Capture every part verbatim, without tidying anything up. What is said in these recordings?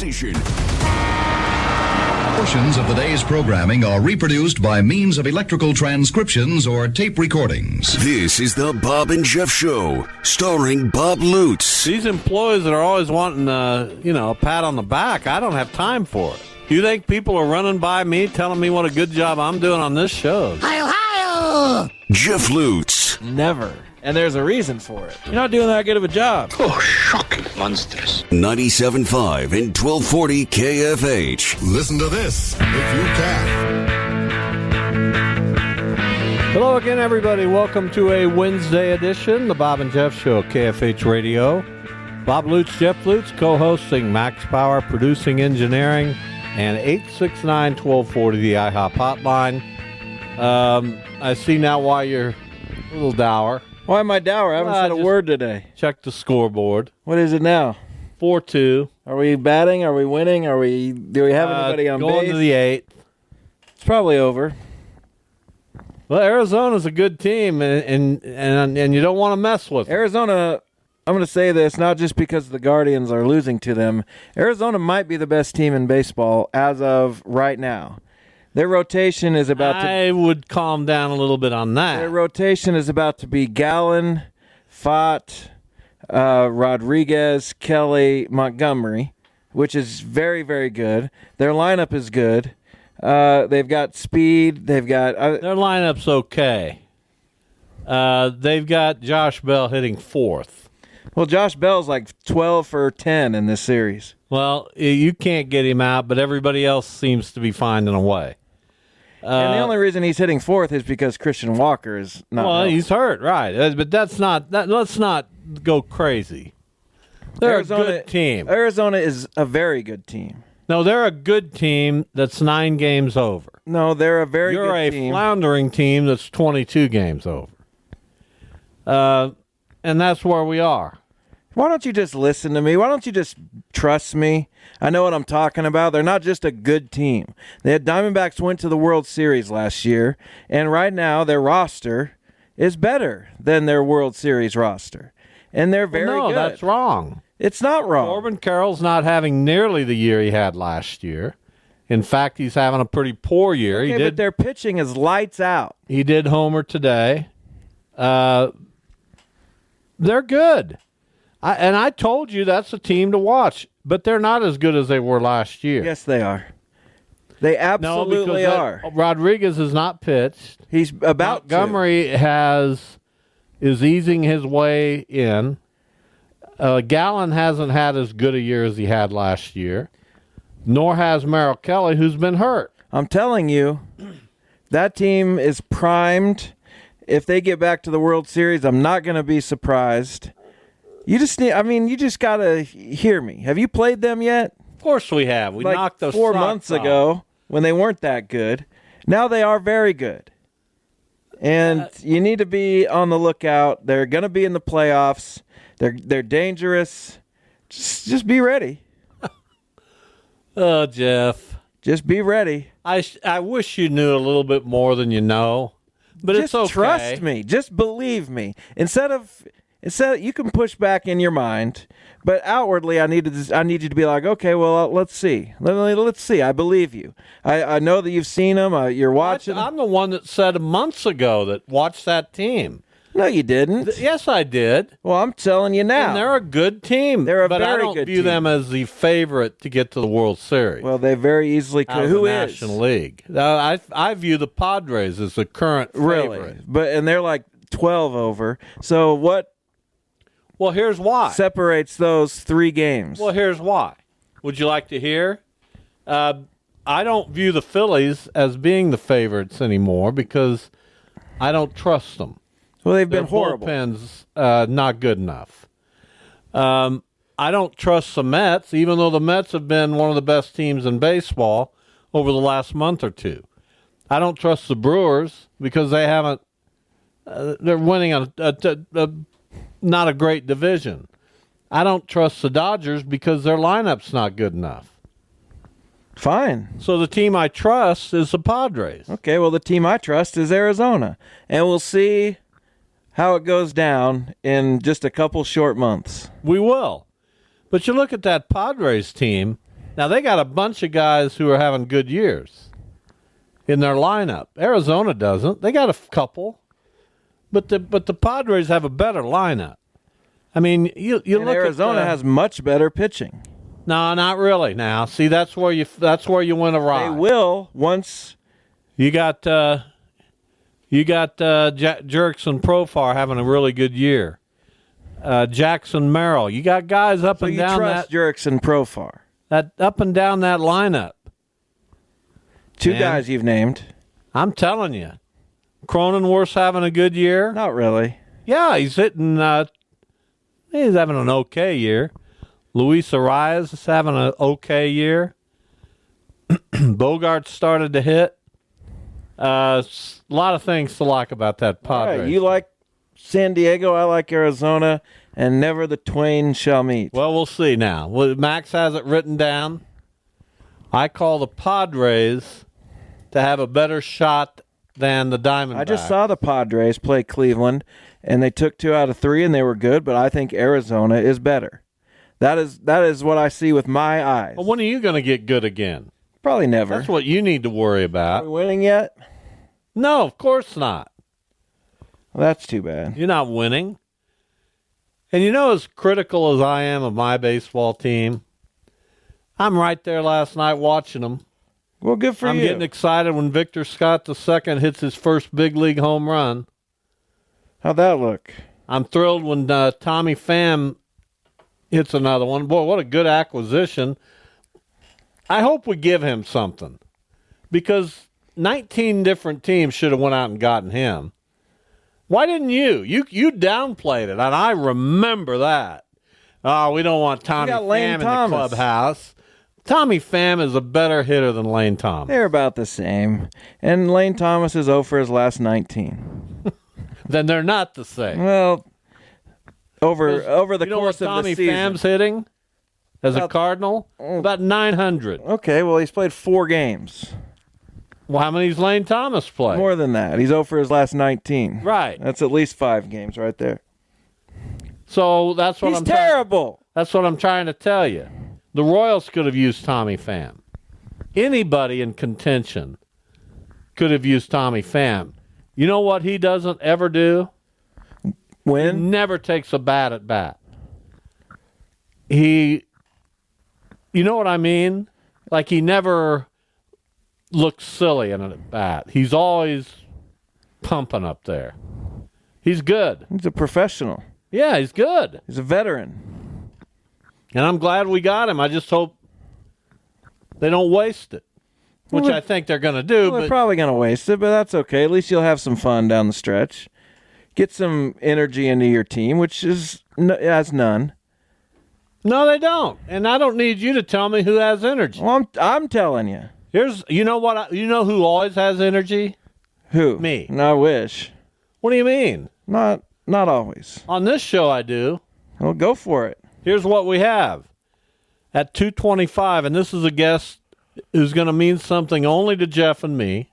station. Portions of the day's programming are reproduced by means of electrical transcriptions or tape recordings. This is the Bob and Jeff Show, starring Bob Lutz. These employees that are always wanting, uh, you know, a pat on the back, I don't have time for it. You think people are running by me telling me what a good job I'm doing on this show? Hi, hi. Jeff Lutz. Never. And there's a reason for it. You're not doing that good of a job. Oh, shocking. Monstrous. ninety-seven point five and twelve forty K F H. Listen to this if you can. Hello again, everybody. Welcome to a Wednesday edition, the Bob and Jeff Show, K F H Radio. Bob Lutz, Jeff Lutz, co-hosting Max Power, producing engineering, and eight six nine, one two four zero, the I HOP hotline. Um, I see now why you're a little dour. Why am I dour? I haven't Well, said a just word today. Check the scoreboard. What is it now? four two. Are we batting? Are we winning? Are we? Do we have anybody uh, on going base? to the eighth. It's probably over. Well, Arizona's a good team, and and, and, and you don't want to mess with them. Arizona, I'm going to say this, not just because the Guardians are losing to them. Arizona might be the best team in baseball as of right now. Their rotation is about to... I would calm down a little bit on that. Their rotation is about to be Gallen, Fott, uh, Rodriguez, Kelly, Montgomery, which is very, very good. Their lineup is good. Uh, they've got speed. They've got... Uh, Their lineup's okay. Uh, they've got Josh Bell hitting fourth. well, Josh Bell's like twelve for ten in this series. Well, you can't get him out, but everybody else seems to be finding a way. Uh, and the only reason he's hitting fourth is because Christian Walker is not Well, healthy. he's hurt, right. Uh, But that's not... That, let's not go crazy. They're Arizona, a good team. Arizona is a very good team. No, they're a good team that's nine games over. No, they're a very You're good a team. floundering team that's twenty-two games over. Uh, and that's where we are. Why don't you just listen to me? Why don't you just trust me? I know what I'm talking about. They're not just a good team. The Diamondbacks went to the World Series last year, and right now their roster is better than their World Series roster. And they're very well, no, good. that's wrong. It's not wrong. Corbin Carroll's not having nearly the year he had last year. In fact, he's having a pretty poor year. Okay, he but did. their pitching is lights out. He did homer today. Uh, they're good. I, and I told you that's a team to watch, but they're not as good as they were last year. Yes, they are. They No, absolutely because are. that- Rodriguez has not pitched. He's about to. Montgomery has is easing his way in. Uh, Gallen hasn't had as good a year as he had last year, nor has Merrill Kelly, who's been hurt. I'm telling you, that team is primed. If they get back to the World Series, I'm not going to be surprised. You just need, I mean, you just got to hear me. Have you played them yet? Of course we have. We like knocked those four socks months off. ago when they weren't that good. Now they are very good. And Uh, you need to be on the lookout. They're going to be in the playoffs. They're they're dangerous. Just just be ready. Oh, Jeff. Just be ready. I, sh- I wish you knew a little bit more than you know, but Just it's okay. trust me. Just believe me. Instead of instead, you can push back in your mind, but outwardly, I need to. I need you to be like, okay, well, uh, let's see. Let, let- let's see. I believe you. I, I know that you've seen them. Uh, you're watching. I'm the one that said months ago that watch that team. No, you didn't. Yes, I did. Well, I'm telling you now. And they're a good team. They're a but I very don't good view team. them as the favorite to get to the World Series. Well, they very easily out could. of Who the is? National League? Uh, I I view the Padres as the current Really? favorite. But and they're like twelve over. So what Well, here's why. separates those three games? Well, here's why. Would you like to hear? Uh, I don't view the Phillies as being the favorites anymore because I don't trust them. Well, they've Their been horrible. bullpen's uh, not good enough. Um, I don't trust the Mets, even though the Mets have been one of the best teams in baseball over the last month or two. I don't trust the Brewers because they haven't. Uh, they're winning a, a, a, a not a great division. I don't trust the Dodgers because their lineup's not good enough. Fine. So the team I trust is the Padres. Okay, well, the team I trust is Arizona. And we'll see how it goes down in just a couple short months. We will. But you look at that Padres team, Now, they got a bunch of guys who are having good years in their lineup. Arizona doesn't. They got a couple. But the but the Padres have a better lineup. I mean, you you And look Arizona at, uh, has much better pitching. No, not really. Now, see, that's where you that's where you win a They ride. will once. You got uh, you got uh, J- Jerkson Profar having a really good year. Uh, Jackson Merrill. You got guys up So and you down trust that Jurickson Profar. that up and down that lineup. Two Man. guys you've named. I'm telling you, Cronenworth's having a good year. Not really. Yeah, he's hitting. Uh, he's having an okay year. Luis Arias is having an okay year. Bogart started to hit. Uh, a lot of things to like about that All Padres. right, you like San Diego, I like Arizona, and never the twain shall meet. Well, we'll see now. Well, Max has it written down. I call the Padres to have a better shot than the Diamondbacks. I just saw the Padres play Cleveland, and they took two out of three, and they were good, but I think Arizona is better. That is that is what I see with my eyes. Well, when are you going to get good again? Probably never. That's what you need to worry Are about. we winning yet? No, of course not. Well, that's too bad. You're not winning. And you know, as critical as I am of my baseball team, I'm right there last night watching them. Well, good for I'm you. getting excited when Victor Scott the second hits his first big league home run. How'd that look? I'm thrilled when uh, Tommy Pham hits another one. Boy, what a good acquisition. I hope we give him something because nineteen different teams should have went out and gotten him. Why didn't you? You you downplayed it, and I remember that. Oh, we don't want Tommy got Lane Pham in the Thomas. clubhouse. Tommy Pham is a better hitter than Lane Thomas. They're about the same. And Lane Thomas is oh for his last nineteen. Then they're not the same. Well, over over the you know course what of Tommy the season. Pham's hitting as a About- Cardinal? About nine hundred. Okay, well, he's played four games. Well, how many's Lane Thomas play? More than that. He's oh for his last nineteen. Right. That's at least five games right there. So that's what He's I'm try- terrible. That's what I'm trying to tell you. The Royals could have used Tommy Pham. Anybody in contention could have used Tommy Pham. You know what he doesn't ever do? He Win? never takes a bat at bat. He, you know what I mean? Like he never looks silly in a bat. He's always pumping up there. He's good. He's a professional. Yeah, he's good. He's a veteran. And I'm glad we got him. I just hope they don't waste it, which Well, I think they're going to do. Well, they're but probably going to waste it, but that's okay. At least you'll have some fun down the stretch. Get some energy into your team, which is n- has none. no, they don't. And I don't need you to tell me who has energy. Well, I'm, I'm telling you. Here's, you know what? I, you know who always has energy? Who? Me. No, I wish. What do you mean? Not not always. On this show, I do. Well, go for it. Here's what we have at two twenty-five, and this is a guest who's going to mean something only to Jeff and me.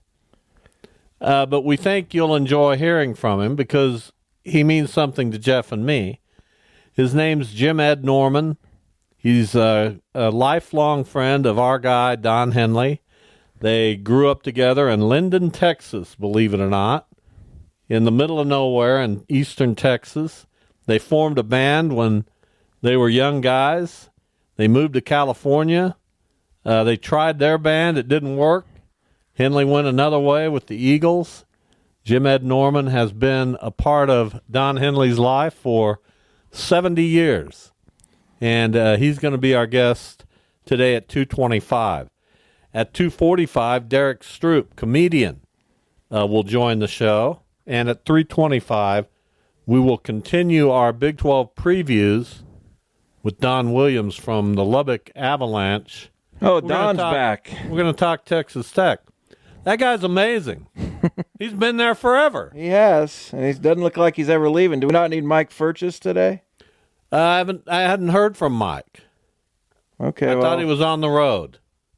Uh, but we think you'll enjoy hearing from him because he means something to Jeff and me. His name's Jim Ed Norman. He's a, a lifelong friend of our guy, Don Henley. They grew up together in Linden, Texas, believe it or not, in the middle of nowhere in eastern Texas. They formed a band when they were young guys. They moved to California. Uh, they tried their band. It didn't work. Henley went another way with the Eagles. Jim Ed Norman has been a part of Don Henley's life for seventy years. And uh, he's going to be our guest today at two twenty-five. At two forty-five, Derek Stroop, comedian, uh, will join the show. And at three twenty-five, we will continue our Big twelve previews with Don Williams from the Lubbock Avalanche. Oh, We're gonna Don's talk- back. We're going to talk Texas Tech. That guy's amazing. He's been there forever. He has, and he doesn't look like he's ever leaving. Do we not need Mike Furchess today? Uh, I haven't. I hadn't heard from Mike. Okay, I well, thought he was on the road.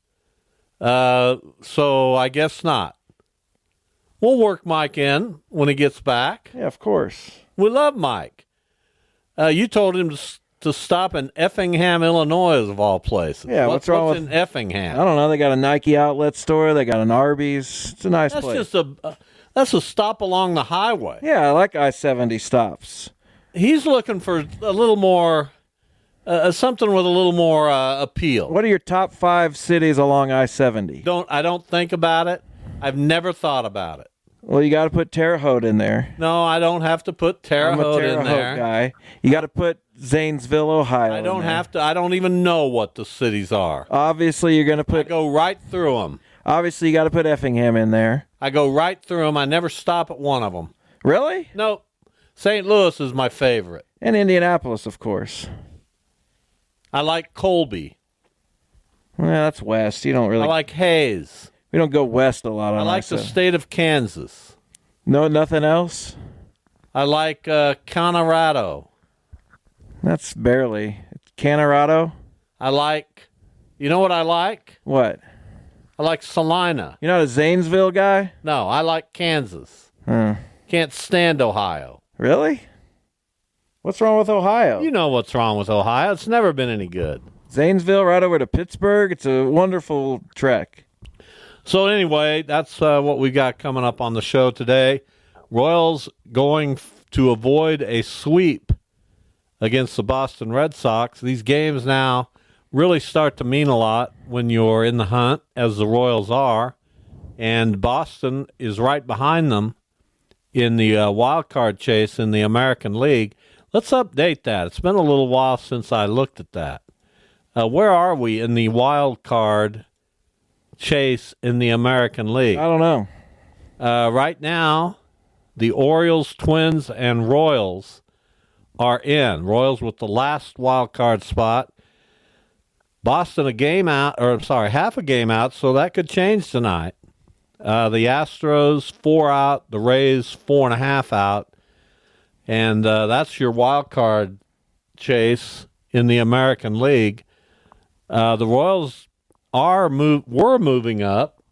Uh, so I guess not. We'll work Mike in when he gets back. yeah, of course. We love Mike. Uh, you told him to s- to stop in Effingham, Illinois, of all places? Yeah, What- what's wrong what's with- in Effingham? I don't know. They got a Nike outlet store. They got an Arby's. It's a nice That's place. just a uh, that's a stop along the highway. Yeah, I like I seventy stops. He's looking for a little more, uh, something with a little more uh, appeal. What are your top five cities along I seventy? Don't I don't think about it. I've never thought about it. Well, you got to put Terre Haute in there. No, I don't have to put Terre I'm a Haute Terre in Haute there. guy. You got to put Zanesville, Ohio. I in don't there. have to. I don't even know what the cities are. Obviously, you're going to I put. go right through them. Obviously, you got to put Effingham in there. I go right through them. I never stop at one of them. Really? No, Saint Louis is my favorite. And Indianapolis, of course. I like Colby. Well, that's west. You don't really. I like Hayes. we don't go west a lot. On I like the I seventy. state of Kansas. No, nothing else. I like uh, Colorado. That's barely Colorado. I like, you know what I like? What? I like Salina. You're not a Zanesville guy? No, I like Kansas. Huh. Can't stand Ohio. Really? What's wrong with Ohio? You know what's wrong with Ohio. It's never been any good. Zanesville, right over to Pittsburgh. It's a wonderful trek. So anyway, that's uh, what we got coming up on the show today. Royals going f- to avoid a sweep against the Boston Red Sox. These games now really start to mean a lot when you're in the hunt, as the Royals are, and Boston is right behind them in the uh, wild card chase in the American League. Let's update that. It's been a little while since I looked at that. Uh, where are we in the wild card chase in the American League? I don't know. Uh, right now, the Orioles, Twins, and Royals are in. Royals with the last wild card spot. Boston a game out, or I'm sorry, half a game out, so that could change tonight. Uh, the Astros four out, the Rays four and a half out, and uh, that's your wild card chase in the American League. Uh, the Royals are move were moving up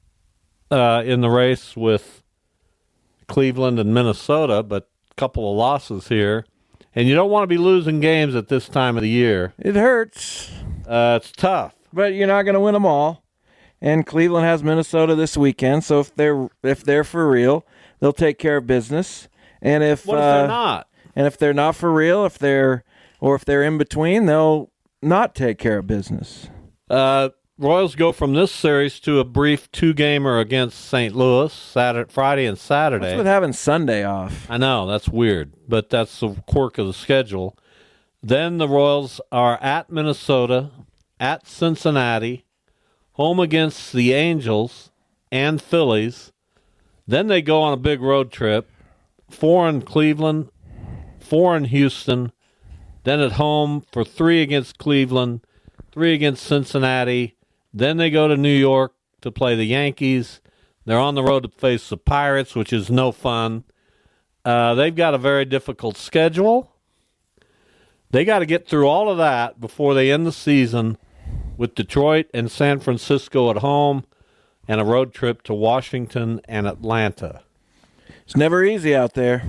uh, in the race with Cleveland and Minnesota, but a couple of losses here. And you don't want to be losing games at this time of the year. It hurts, Uh, it's tough. but you're not going to win them all. And Cleveland has Minnesota this weekend, so if they're if they're for real, they'll take care of business. And if What if uh, they're not? And if they're not for real, if they're or if they're in between, they'll not take care of business. Uh, Royals go from this series to a brief two-gamer against Saint Louis, Saturday, Friday and Saturday. What's with having Sunday off? I know, that's weird, but that's the quirk of the schedule. Then the Royals are at Minnesota, at Cincinnati, home against the Angels and Phillies. Then they go on a big road trip, four in Cleveland, four in Houston, then at home for three against Cleveland, three against Cincinnati. Then they go to New York to play the Yankees. They're on the road to face the Pirates, which is no fun. Uh, they've got a very difficult schedule. They got to get through all of that before they end the season with Detroit and San Francisco at home and a road trip to Washington and Atlanta. It's never easy out there.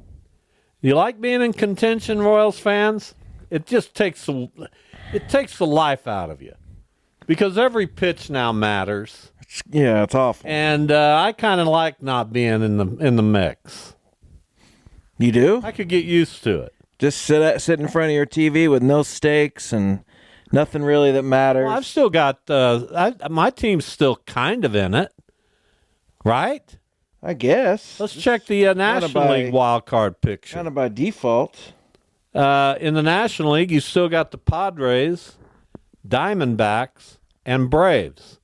You like being in contention, Royals fans? It just takes the, it takes the life out of you because every pitch now matters. It's, yeah, it's awful. And uh, I kind of like not being in the in the mix. You do? I could get used to it. Just sit at, sit in front of your T V with no stakes and nothing really that matters. Well, I've still got uh, I, my team's still kind of in it, right? I guess. Let's check the uh, National by- League wild card picture. Kind of by default. Uh, in the National League, you still got the Padres, Diamondbacks, and Braves.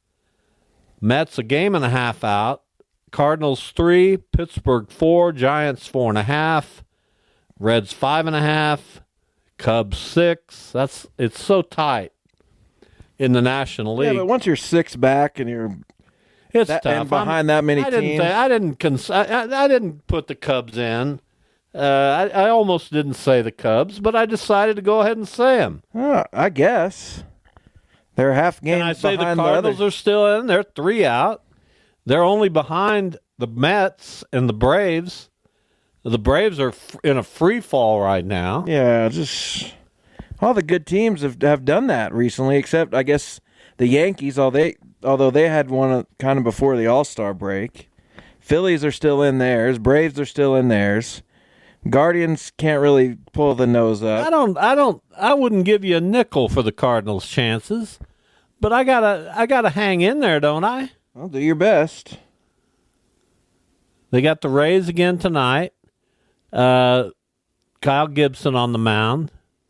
Mets a game and a half out. Cardinals three, Pittsburgh four, Giants four and a half, Reds five and a half, Cubs six. That's it's so tight in the National League. Yeah, but once you're six back and you're it's that- tough. and behind I'm- that many I didn't teams. Say, I didn't. Cons- I, I, I didn't put the Cubs in. Uh, I, I almost didn't say the Cubs, but I decided to go ahead and say them. uh, I guess they're half games And I say the behind Cardinals the other. are still in. They're three out. They're only behind the Mets and the Braves. The Braves are f- in a free fall right now. Yeah, just All the good teams have have done that recently, except I guess the Yankees. All they although they had one kind of before the All-Star break. Phillies are still in theirs. Braves are still in theirs. Guardians can't really pull the nose up. I don't. I don't. I wouldn't give you a nickel for the Cardinals' chances, but I gotta. I gotta hang in there, don't I? Well, do your best. They got the Rays again tonight. Uh, Kyle Gibson on the mound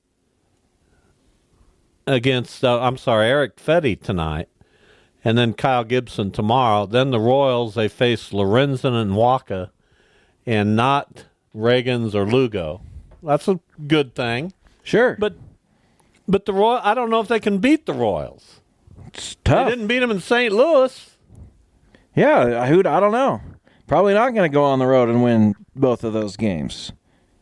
against. Uh, I'm sorry, Eric Fetty tonight, and then Kyle Gibson tomorrow. Then the Royals, they face Lorenzen and Waka, and not Reagans or Lugo. That's a good thing. Sure, But but the Royal, I don't know if they can beat the Royals. it's tough. They didn't beat them in Saint Louis. Yeah, who I don't know. Probably not going to go on the road and win both of those games.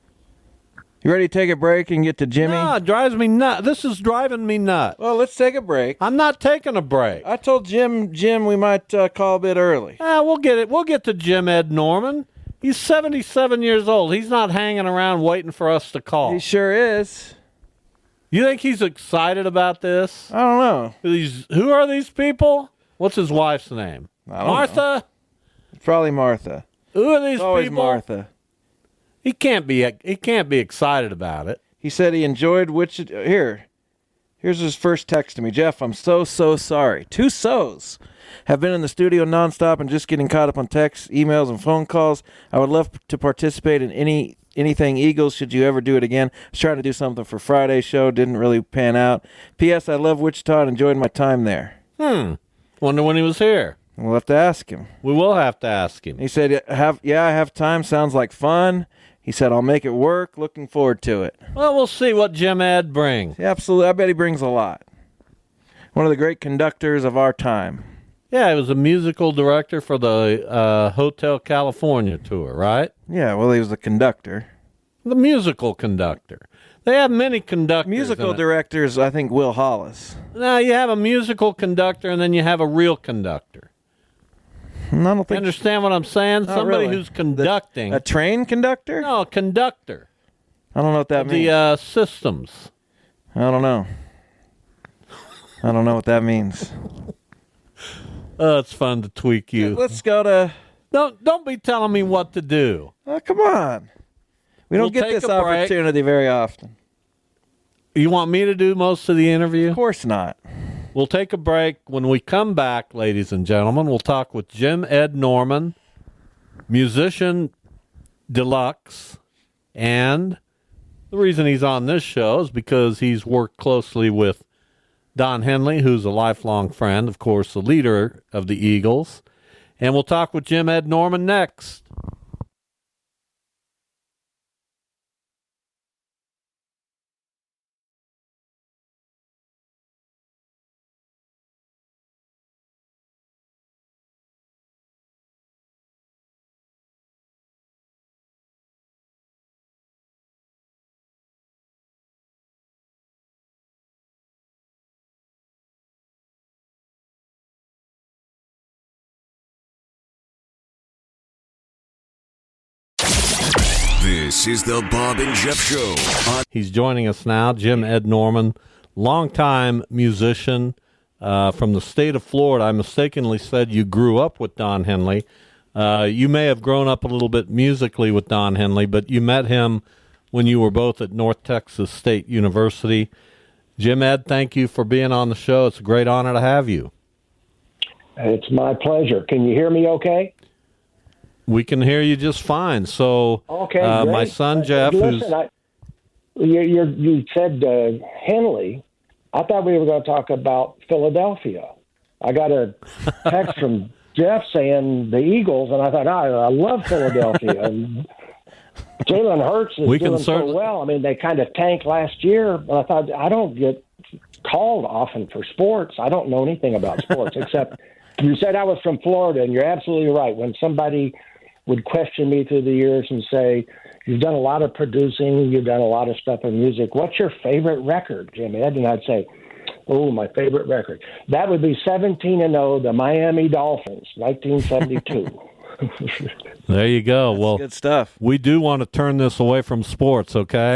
You ready to take a break and get to Jimmy? No, it drives me nuts. This is driving me nuts. Well, let's take a break. I'm not taking a break. I told Jim Jim we might uh, call a bit early. Ah, we'll get it. We'll get to Jim Ed Norman. He's seventy-seven years old. He's not hanging around waiting for us to call. He sure is. You think he's excited about this? I don't know. These, who are these people? What's his wife's name? I don't Martha? It's probably Martha. Who are these It's always people? Martha. He can't be. He can't be excited about it. He said he enjoyed Wichita. Here, here's his first text to me. Jeff, I'm so, so sorry. Two so's. Have been in the studio nonstop and just getting caught up on texts, emails, and phone calls. I would love to participate in any anything Eagles should you ever do it again. I was trying to do something for Friday's show. Didn't really pan out. P S. I love Wichita and enjoyed my time there. Hmm. Wonder when he was here. We'll have to ask him. We will have to ask him. He said, "Have yeah, I have time. Sounds like fun." He said, "I'll make it work. Looking forward to it." Well, we'll see what Jim Ed brings. Yeah, absolutely. I bet he brings a lot. One of the great conductors of our time. Yeah, he was a musical director for the uh, Hotel California tour, right? Yeah, well, he was the conductor. The musical conductor. They have many conductors. Musical in it. directors, I think, Will Hollis. Now, you have a musical conductor, and then you have a real conductor. I don't You think understand what I'm saying? Not Somebody really. who's conducting. a train conductor. no, a conductor. I don't know what that means. The uh, systems. I don't know. I don't know what that means. Oh, it's fun to tweak you. Let's go to. Don't don't be telling me what to do. Oh, come on. We don't We'll get take this a break. opportunity very often. You want me to do most of the interview? Of course not. We'll take a break. When we come back, ladies and gentlemen, we'll talk with Jim Ed Norman, musician deluxe, and the reason he's on this show is because he's worked closely with Don Henley, who's a lifelong friend, of course, the leader of the Eagles. And we'll talk with Jim Ed Norman next. This is the Bob and Jeff Show. On- He's joining us now, Jim Ed Norman, longtime musician uh, from the state of Florida. I mistakenly said you grew up with Don Henley. Uh, you may have grown up a little bit musically with Don Henley, but you met him when you were both at North Texas State University. Jim Ed, thank you for being on the show. It's a great honor to have you. It's my pleasure. Can you hear me okay? We can hear you just fine. So, Okay, uh, great. my son Jeff, Listen, who's I, you, you, you said uh, Henley. I thought we were going to talk about Philadelphia. I got a text from Jeff saying the Eagles, and I thought, oh, I love Philadelphia. And Jalen Hurts is We can doing certainly- so well. I mean, they kind of tanked last year, but I thought, I don't get called often for sports. I don't know anything about sports, except you said I was from Florida, and you're absolutely right. When somebody would question me through the years and say, you've done a lot of producing, you've done a lot of stuff in music. What's your favorite record, Jim Ed? And I'd say, oh, my favorite record. That would be seventeen and oh, the Miami Dolphins, nineteen seventy-two. there you go. Well, Good stuff. we do want to turn this away from sports, okay?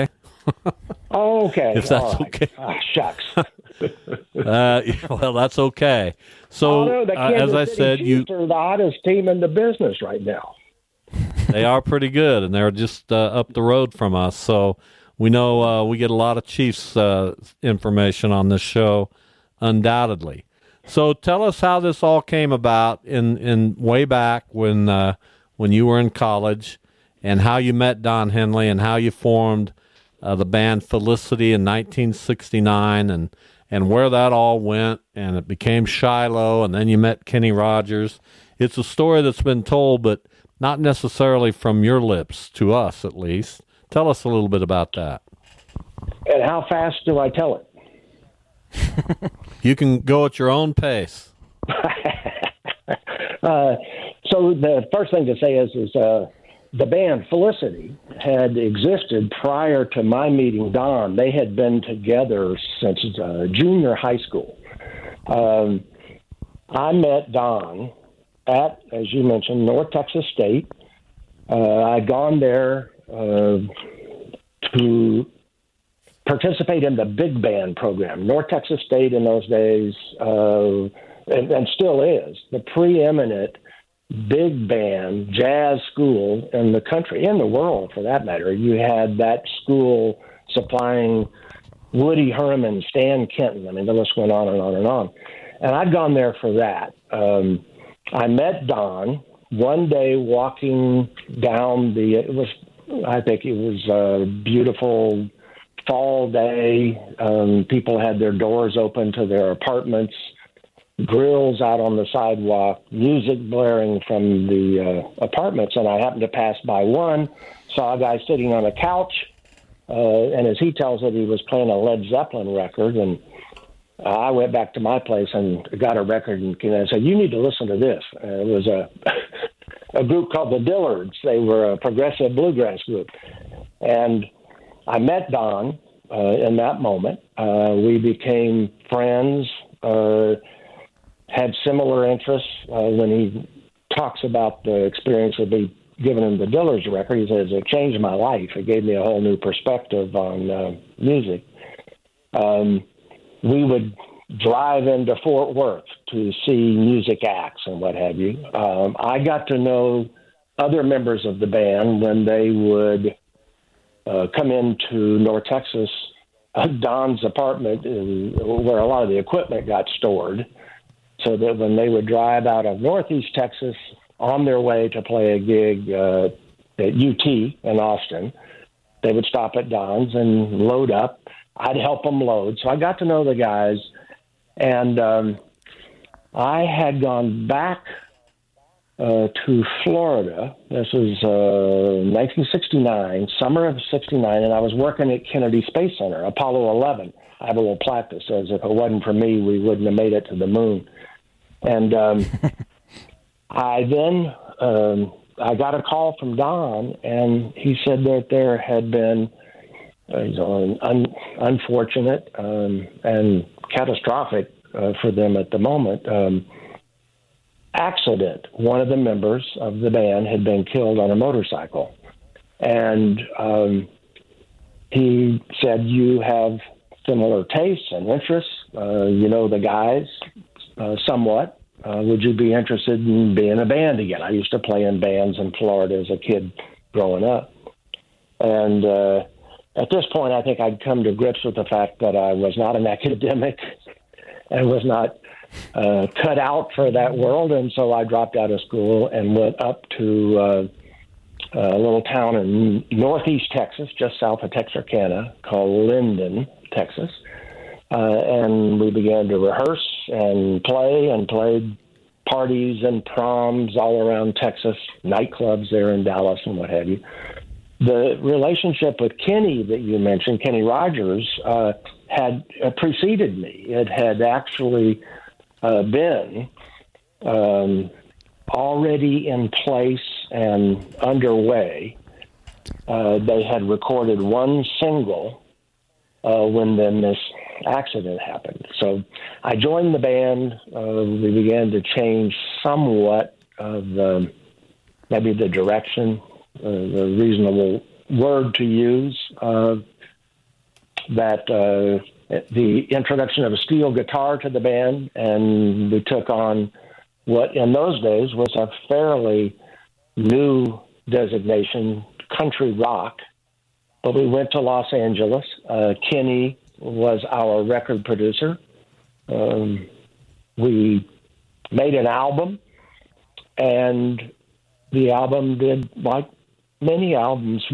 Oh, okay. If that's All right. okay. Ah, shucks. Uh, well, that's okay. So, oh, no, the uh, Kansas as I City said, you Chiefs are the hottest team in the business right now. they are pretty good, and they're just uh, up the road from us. So we know uh, we get a lot of Chiefs uh, information on this show, undoubtedly. So tell us how this all came about in, in way back when uh, when you were in college, and how you met Don Henley, and how you formed uh, the band Felicity in nineteen sixty-nine, and and where that all went, and it became Shiloh, and then you met Kenny Rogers. It's a story that's been told, but not necessarily from your lips, to us at least. Tell us a little bit about that. And how fast do I tell it? You can go at your own pace. uh, so the first thing to say is, is uh, the band Felicity had existed prior to my meeting Don. They had been together since uh, junior high school. Um, I met Don at, as you mentioned, North Texas State. Uh, I'd gone there uh, to participate in the big band program. North Texas State in those days, uh, and, and still is, the preeminent big band jazz school in the country, in the world for that matter. You had that school supplying Woody Herman, Stan Kenton. I mean, the list went on and on and on. And I'd gone there for that. Um, I met Don one day walking down the, it was, I think it was a beautiful fall day. Um, people had their doors open to their apartments, grills out on the sidewalk, music blaring from the uh, apartments. And I happened to pass by one, saw a guy sitting on a couch. Uh, and as he tells it, he was playing a Led Zeppelin record. And uh, I went back to my place and got a record and, and I said, "You need to listen to this." Uh, it was a, a group called the Dillards. They were a progressive bluegrass group. And I met Don uh, in that moment. Uh, we became friends, uh, had similar interests. Uh, when he talks about the experience of me giving him the Dillards record, he says, "It changed my life. It gave me a whole new perspective on uh, music." Um, we would drive into Fort Worth to see music acts and what have you. Um, I got to know other members of the band when they would uh, come into North Texas. Uh, Don's apartment is where a lot of the equipment got stored, so that when they would drive out of Northeast Texas on their way to play a gig uh, at U T in Austin, they would stop at Don's and load up. I'd help them load. So I got to know the guys, and um, I had gone back uh, to Florida. This was uh, nineteen sixty-nine, summer of sixty-nine, and I was working at Kennedy Space Center, Apollo eleven. I have a little plaque that says, "If it wasn't for me, we wouldn't have made it to the moon." And um, I then um, I got a call from Don, and he said that there had been uh, an un- unfortunate um, and catastrophic uh, for them at the moment um, accident. One of the members of the band had been killed on a motorcycle, and um, he said, "You have similar tastes and interests. Uh, you know the guys uh, somewhat. Uh, would you be interested in being a band again?" I used to play in bands in Florida as a kid growing up. And uh, at this point, I think I'd come to grips with the fact that I was not an academic and was not uh, cut out for that world. And so I dropped out of school and went up to uh, a little town in northeast Texas, just south of Texarkana, called Linden, Texas. Uh, and we began to rehearse and play and played parties and proms all around Texas, nightclubs there in Dallas and what have you. The relationship with Kenny that you mentioned, Kenny Rogers, uh, had uh, preceded me. It had actually uh, been um, already in place and underway. Uh, they had recorded one single uh, when then this accident happened. So I joined the band. Uh, we began to change somewhat of the, maybe the direction, uh, the reasonable word to use. Uh, that uh, the introduction of a steel guitar to the band, and we took on what in those days was a fairly new designation, country rock. But we went to Los Angeles. Uh, Kenny was our record producer. Um, we made an album, and the album did like many albums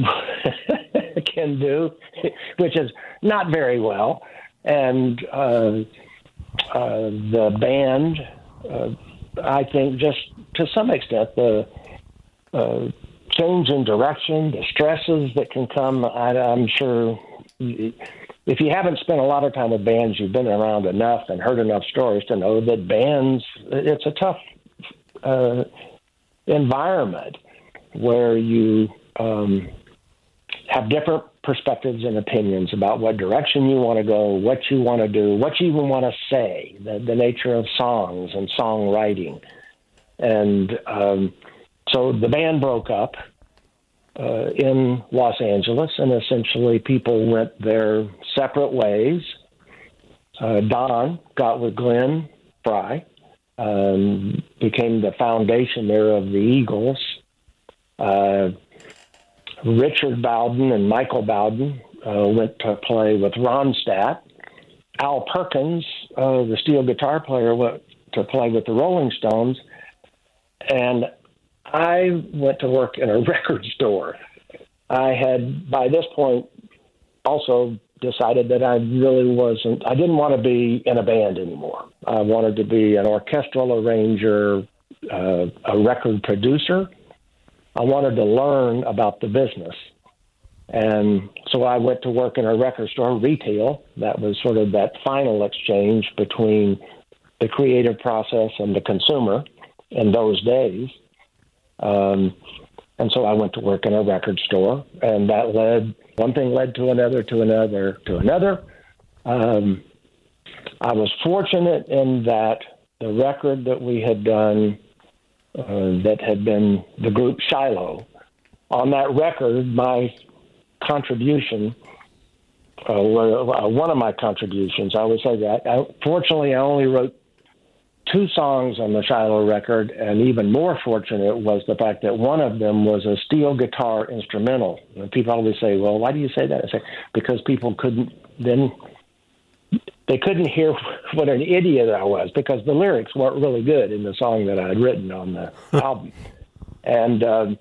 can do, which is not very well. And uh, uh, the band, uh, I think, just to some extent, the uh, change in direction, the stresses that can come, I, I'm sure if you haven't spent a lot of time with bands, you've been around enough and heard enough stories to know that bands, it's a tough uh, environment where you um, have different perspectives and opinions about what direction you want to go, what you want to do, what you even want to say, the, the nature of songs and songwriting. And um, so the band broke up uh, in Los Angeles, and essentially people went their separate ways. Uh, Don got with Glenn Frey, um, became the foundation there of the Eagles. Uh, Richard Bowden and Michael Bowden uh, went to play with Ronstadt. Al Perkins, uh, the steel guitar player, went to play with the Rolling Stones. And I went to work in a record store. I had, by this point, also decided that I really wasn't, I didn't want to be in a band anymore. I wanted to be an orchestral arranger, uh, a record producer. I wanted to learn about the business. And so I went to work in a record store, retail. That was sort of that final exchange between the creative process and the consumer in those days. Um, and so I went to work in a record store, and that led, one thing led to another, to another, to another. Um, I was fortunate in that the record that we had done Uh, that had been the group Shiloh. On that record, my contribution, uh, were, uh, one of my contributions, I would say that. I, fortunately, I only wrote two songs on the Shiloh record, and even more fortunate was the fact that one of them was a steel guitar instrumental. And people always say, well, why do you say that? I say, because people couldn't then... They couldn't hear what an idiot I was because the lyrics weren't really good in the song that I had written on the album. And um,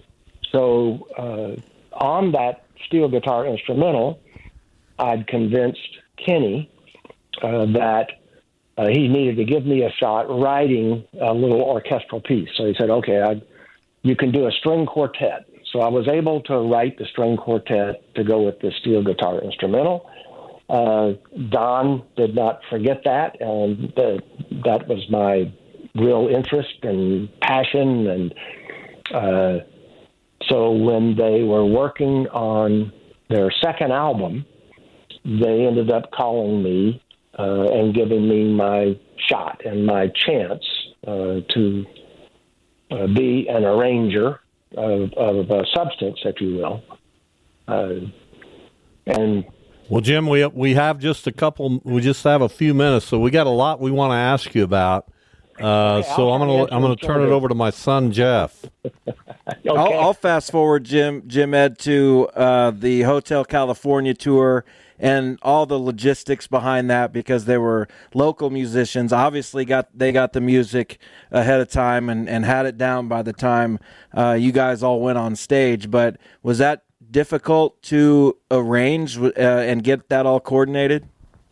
so uh, on that steel guitar instrumental, I'd convinced Kenny uh, that uh, he needed to give me a shot writing a little orchestral piece. So he said, okay, I, you can do a string quartet. So I was able to write the string quartet to go with the steel guitar instrumental. Uh, Don did not forget that, and the, that was my real interest and passion. And uh, so when they were working on their second album, they ended up calling me uh, and giving me my shot and my chance uh, to uh, be an arranger of, of a substance, if you will. Uh, and Well, Jim, we we have just a couple. We just have a few minutes, so we got a lot we want to ask you about. Uh, okay, so I'll I'm gonna I'm gonna turn it over to my son Jeff. okay. I'll, I'll fast forward, Jim Jim Ed, to uh, the Hotel California tour and all the logistics behind that, because they were local musicians. Obviously, got they got the music ahead of time and, and had it down by the time uh, you guys all went on stage. But was that difficult to arrange uh, and get that all coordinated?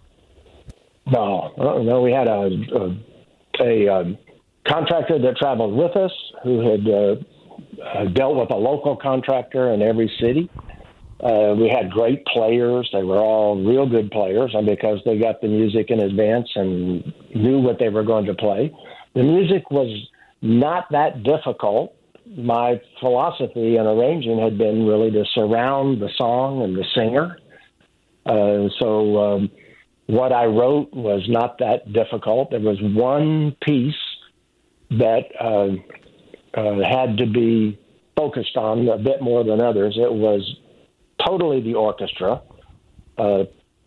No, no. We had a a, a um, contractor that traveled with us who had uh, uh, dealt with a local contractor in every city. Uh, we had great players. They were all real good players, and because they got the music in advance and knew what they were going to play, the music was not that difficult. My philosophy in arranging had been really to surround the song and the singer. Uh, so um, what I wrote was not that difficult. There was one piece that uh, uh, had to be focused on a bit more than others. It was totally the orchestra, uh,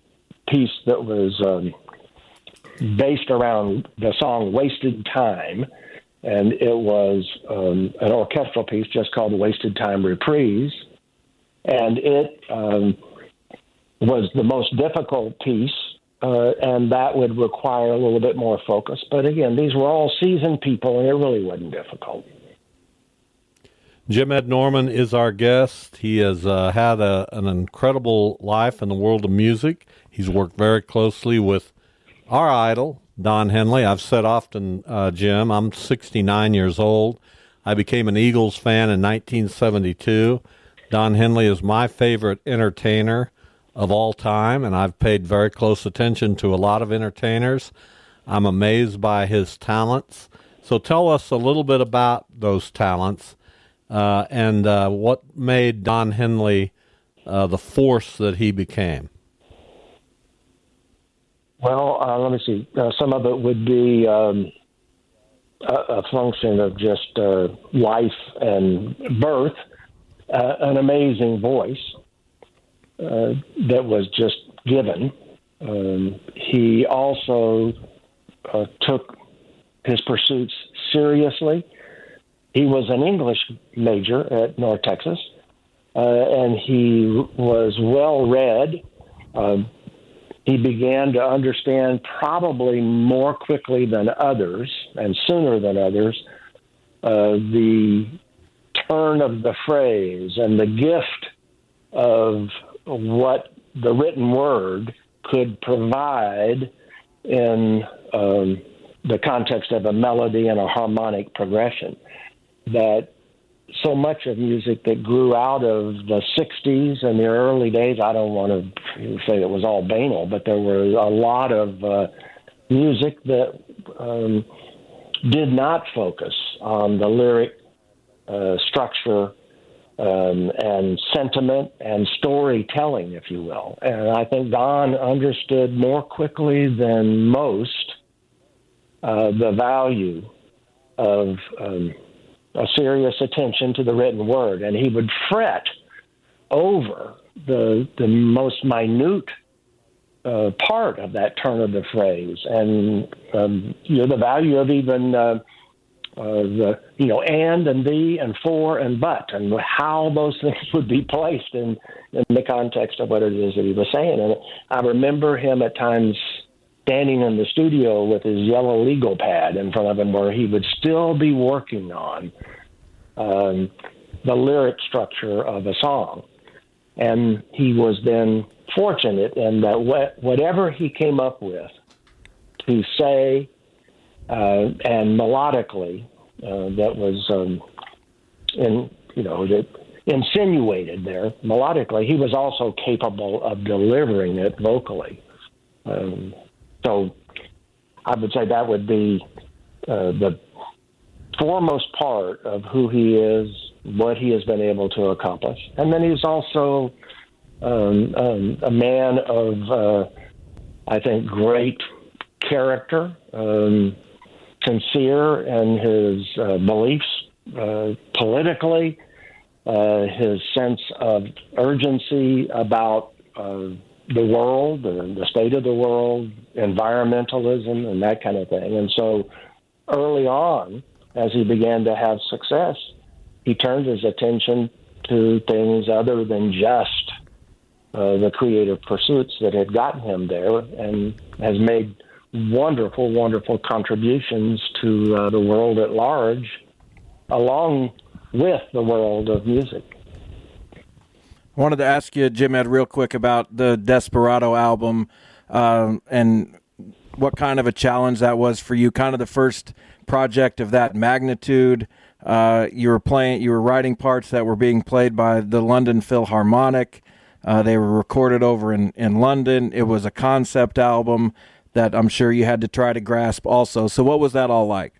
piece that was um, based around the song Wasted Time, and it was um, an orchestral piece just called Wasted Time Reprise, and it um, was the most difficult piece, uh, and that would require a little bit more focus. But again, these were all seasoned people, and it really wasn't difficult. Jim Ed Norman is our guest. He has uh, had a, an incredible life in the world of music. He's worked very closely with our idol, Don Henley. I've said often, uh, Jim, I'm sixty-nine years old. I became an Eagles fan in nineteen seventy-two. Don Henley is my favorite entertainer of all time, and I've paid very close attention to a lot of entertainers. I'm amazed by his talents. So tell us a little bit about those talents. Uh, and uh, what made Don Henley uh, the force that he became? Well, uh, let me see. Uh, some of it would be um, a, a function of just uh, life and birth, uh, an amazing voice uh, that was just given. Um, he also uh, took his pursuits seriously. He was an English major at North Texas, uh, and he was well-read. Uh, he began to understand probably more quickly than others and sooner than others uh, the turn of the phrase and the gift of what the written word could provide in um, the context of a melody and a harmonic progression. That so much of music that grew out of the sixties and the early days, I don't want to say it was all banal, but there were a lot of uh, music that um, did not focus on the lyric uh, structure um, and sentiment and storytelling, if you will. And I think Don understood more quickly than most uh, the value of um, a serious attention to the written word, and he would fret over the the most minute uh, part of that turn of the phrase, and um, you know the value of even uh, uh, the you know and and the and for and but, and how those things would be placed in in the context of what it is that he was saying. And I remember him at times standing in the studio with his yellow legal pad in front of him, where he would still be working on um, the lyric structure of a song. And he was then fortunate in that wh- whatever he came up with to say uh, and melodically, uh, that was um, in you know that insinuated there melodically, he was also capable of delivering it vocally. Um, So I would say that would be uh, the foremost part of who he is, what he has been able to accomplish. And then he's also um, um, a man of, uh, I think, great character, um, sincere in his uh, beliefs uh, politically, uh, his sense of urgency about uh, the world, the, the state of the world, environmentalism, and that kind of thing. And so early on, as he began to have success, he turned his attention to things other than just uh, the creative pursuits that had gotten him there, and has made wonderful, wonderful contributions to uh, the world at large, along with the world of music. I wanted to ask you, Jim Ed, real quick about the Desperado album um, and what kind of a challenge that was for you, kind of the first project of that magnitude. Uh, you were playing, you were writing parts that were being played by the London Philharmonic. Uh, they were recorded over in, in London. It was a concept album that I'm sure you had to try to grasp also. So what was that all like?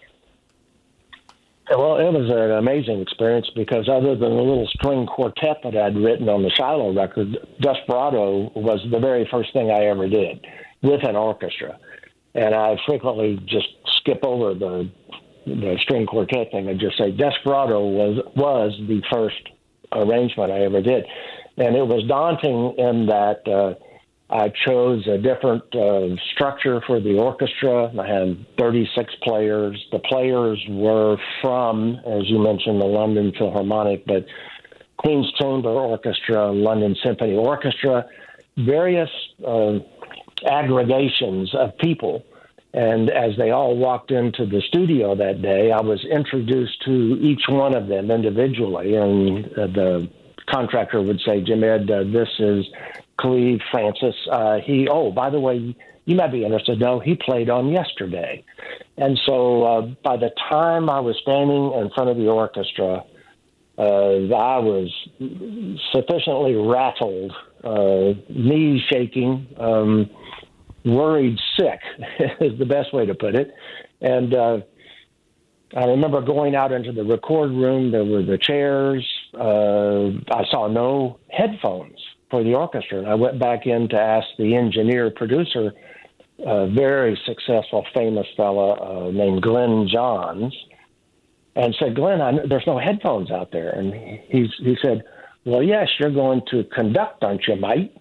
Well, it was an amazing experience because other than the little string quartet that I'd written on the Shiloh record, Desperado was the very first thing I ever did with an orchestra. And I frequently just skip over the the string quartet thing and just say Desperado was was the first arrangement I ever did. And it was daunting in that uh, I chose a different uh, structure for the orchestra. I had thirty-six players. The players were from, as you mentioned, the London Philharmonic, but Queen's Chamber Orchestra, London Symphony Orchestra, various uh, aggregations of people. And as they all walked into the studio that day, I was introduced to each one of them individually. And uh, the contractor would say, Jim Ed, uh, this is Cleve Francis. Uh, he, oh, by the way, you might be interested to know he played on yesterday. And so uh, by the time I was standing in front of the orchestra, uh, I was sufficiently rattled, uh, knees shaking, um, worried sick is the best way to put it. And uh, I remember going out into the record room. There were the chairs. Uh, I saw no headphones for the orchestra. And I went back in to ask the engineer producer, a very successful, famous fella uh, named Glenn Johns, and said, Glenn, I, there's no headphones out there. And he, he said, well, yes, you're going to conduct, aren't you, mate?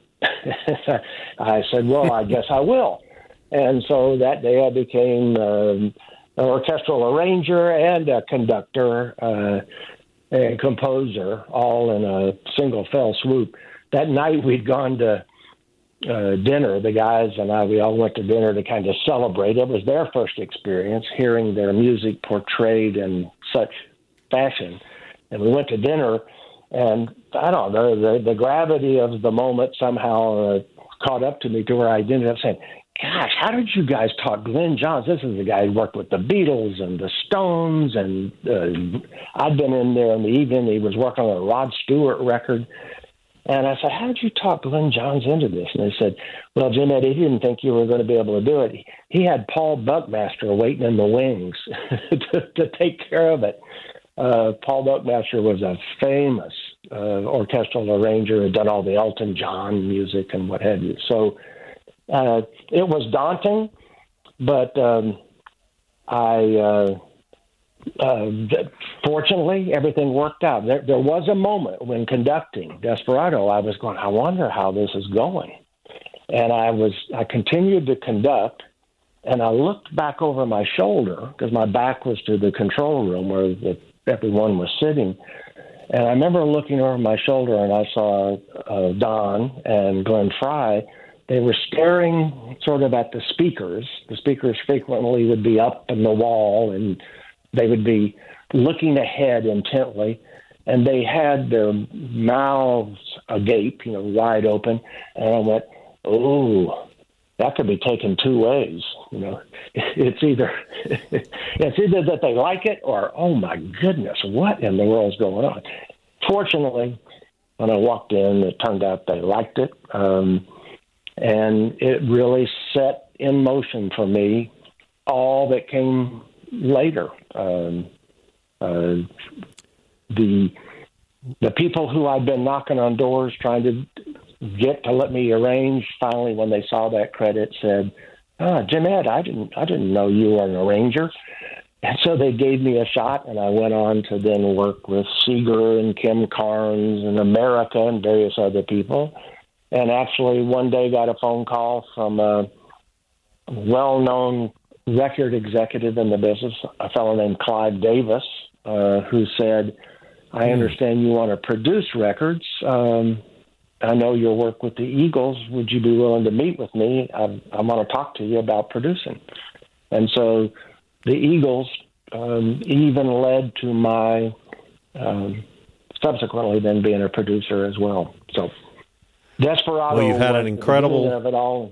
I said, well, I guess I will. And so that day I became um, an orchestral arranger and a conductor uh, and composer, all in a single fell swoop. That night we'd gone to uh, dinner, the guys and I, we all went to dinner to kind of celebrate. It was their first experience hearing their music portrayed in such fashion. And we went to dinner, and I don't know, the, the gravity of the moment somehow uh, caught up to me to where I ended up saying, gosh, how did you guys talk Glenn Johns? This is the guy who worked with the Beatles and the Stones, and uh, I'd been in there in the evening. He was working on a Rod Stewart record. And I said, how did you talk Glenn Johns into this? And they said, well, Jim Eddie, he didn't think you were going to be able to do it. He had Paul Buckmaster waiting in the wings to, to take care of it. Uh, Paul Buckmaster was a famous uh, orchestral arranger, had done all the Elton John music and what have you. So uh, it was daunting, but um, I uh, uh, fortunately everything worked out. There, there was a moment when conducting Desperado, I was going, I wonder how this is going. And I was I continued to conduct, and I looked back over my shoulder because my back was to the control room where the everyone was sitting. And I remember looking over my shoulder, and I saw uh, Don and Glenn Frey. They were staring sort of at the speakers. The speakers frequently would be up in the wall, and they would be looking ahead intently. And they had their mouths agape, you know, wide open. And I went, oh, that could be taken two ways. You know, it's either it's either that they like it or, oh my goodness, what in the world is going on? Fortunately, when I walked in, it turned out they liked it, um, and it really set in motion for me all that came later. Um, uh, the the people who I'd been knocking on doors trying to get to let me arrange, finally, when they saw that credit, said, ah, Jim Ed, I didn't, I didn't know you were an arranger. And so they gave me a shot, and I went on to then work with Seeger and Kim Carnes and America and various other people. And actually one day got a phone call from a well-known record executive in the business, a fellow named Clive Davis, uh, who said, I understand you want to produce records. Um, I know you'll work with the Eagles. Would you be willing to meet with me? I, I want to talk to you about producing. And so the Eagles um, even led to my um, subsequently then being a producer as well. So Desperado. Well, you've had an incredible of it all.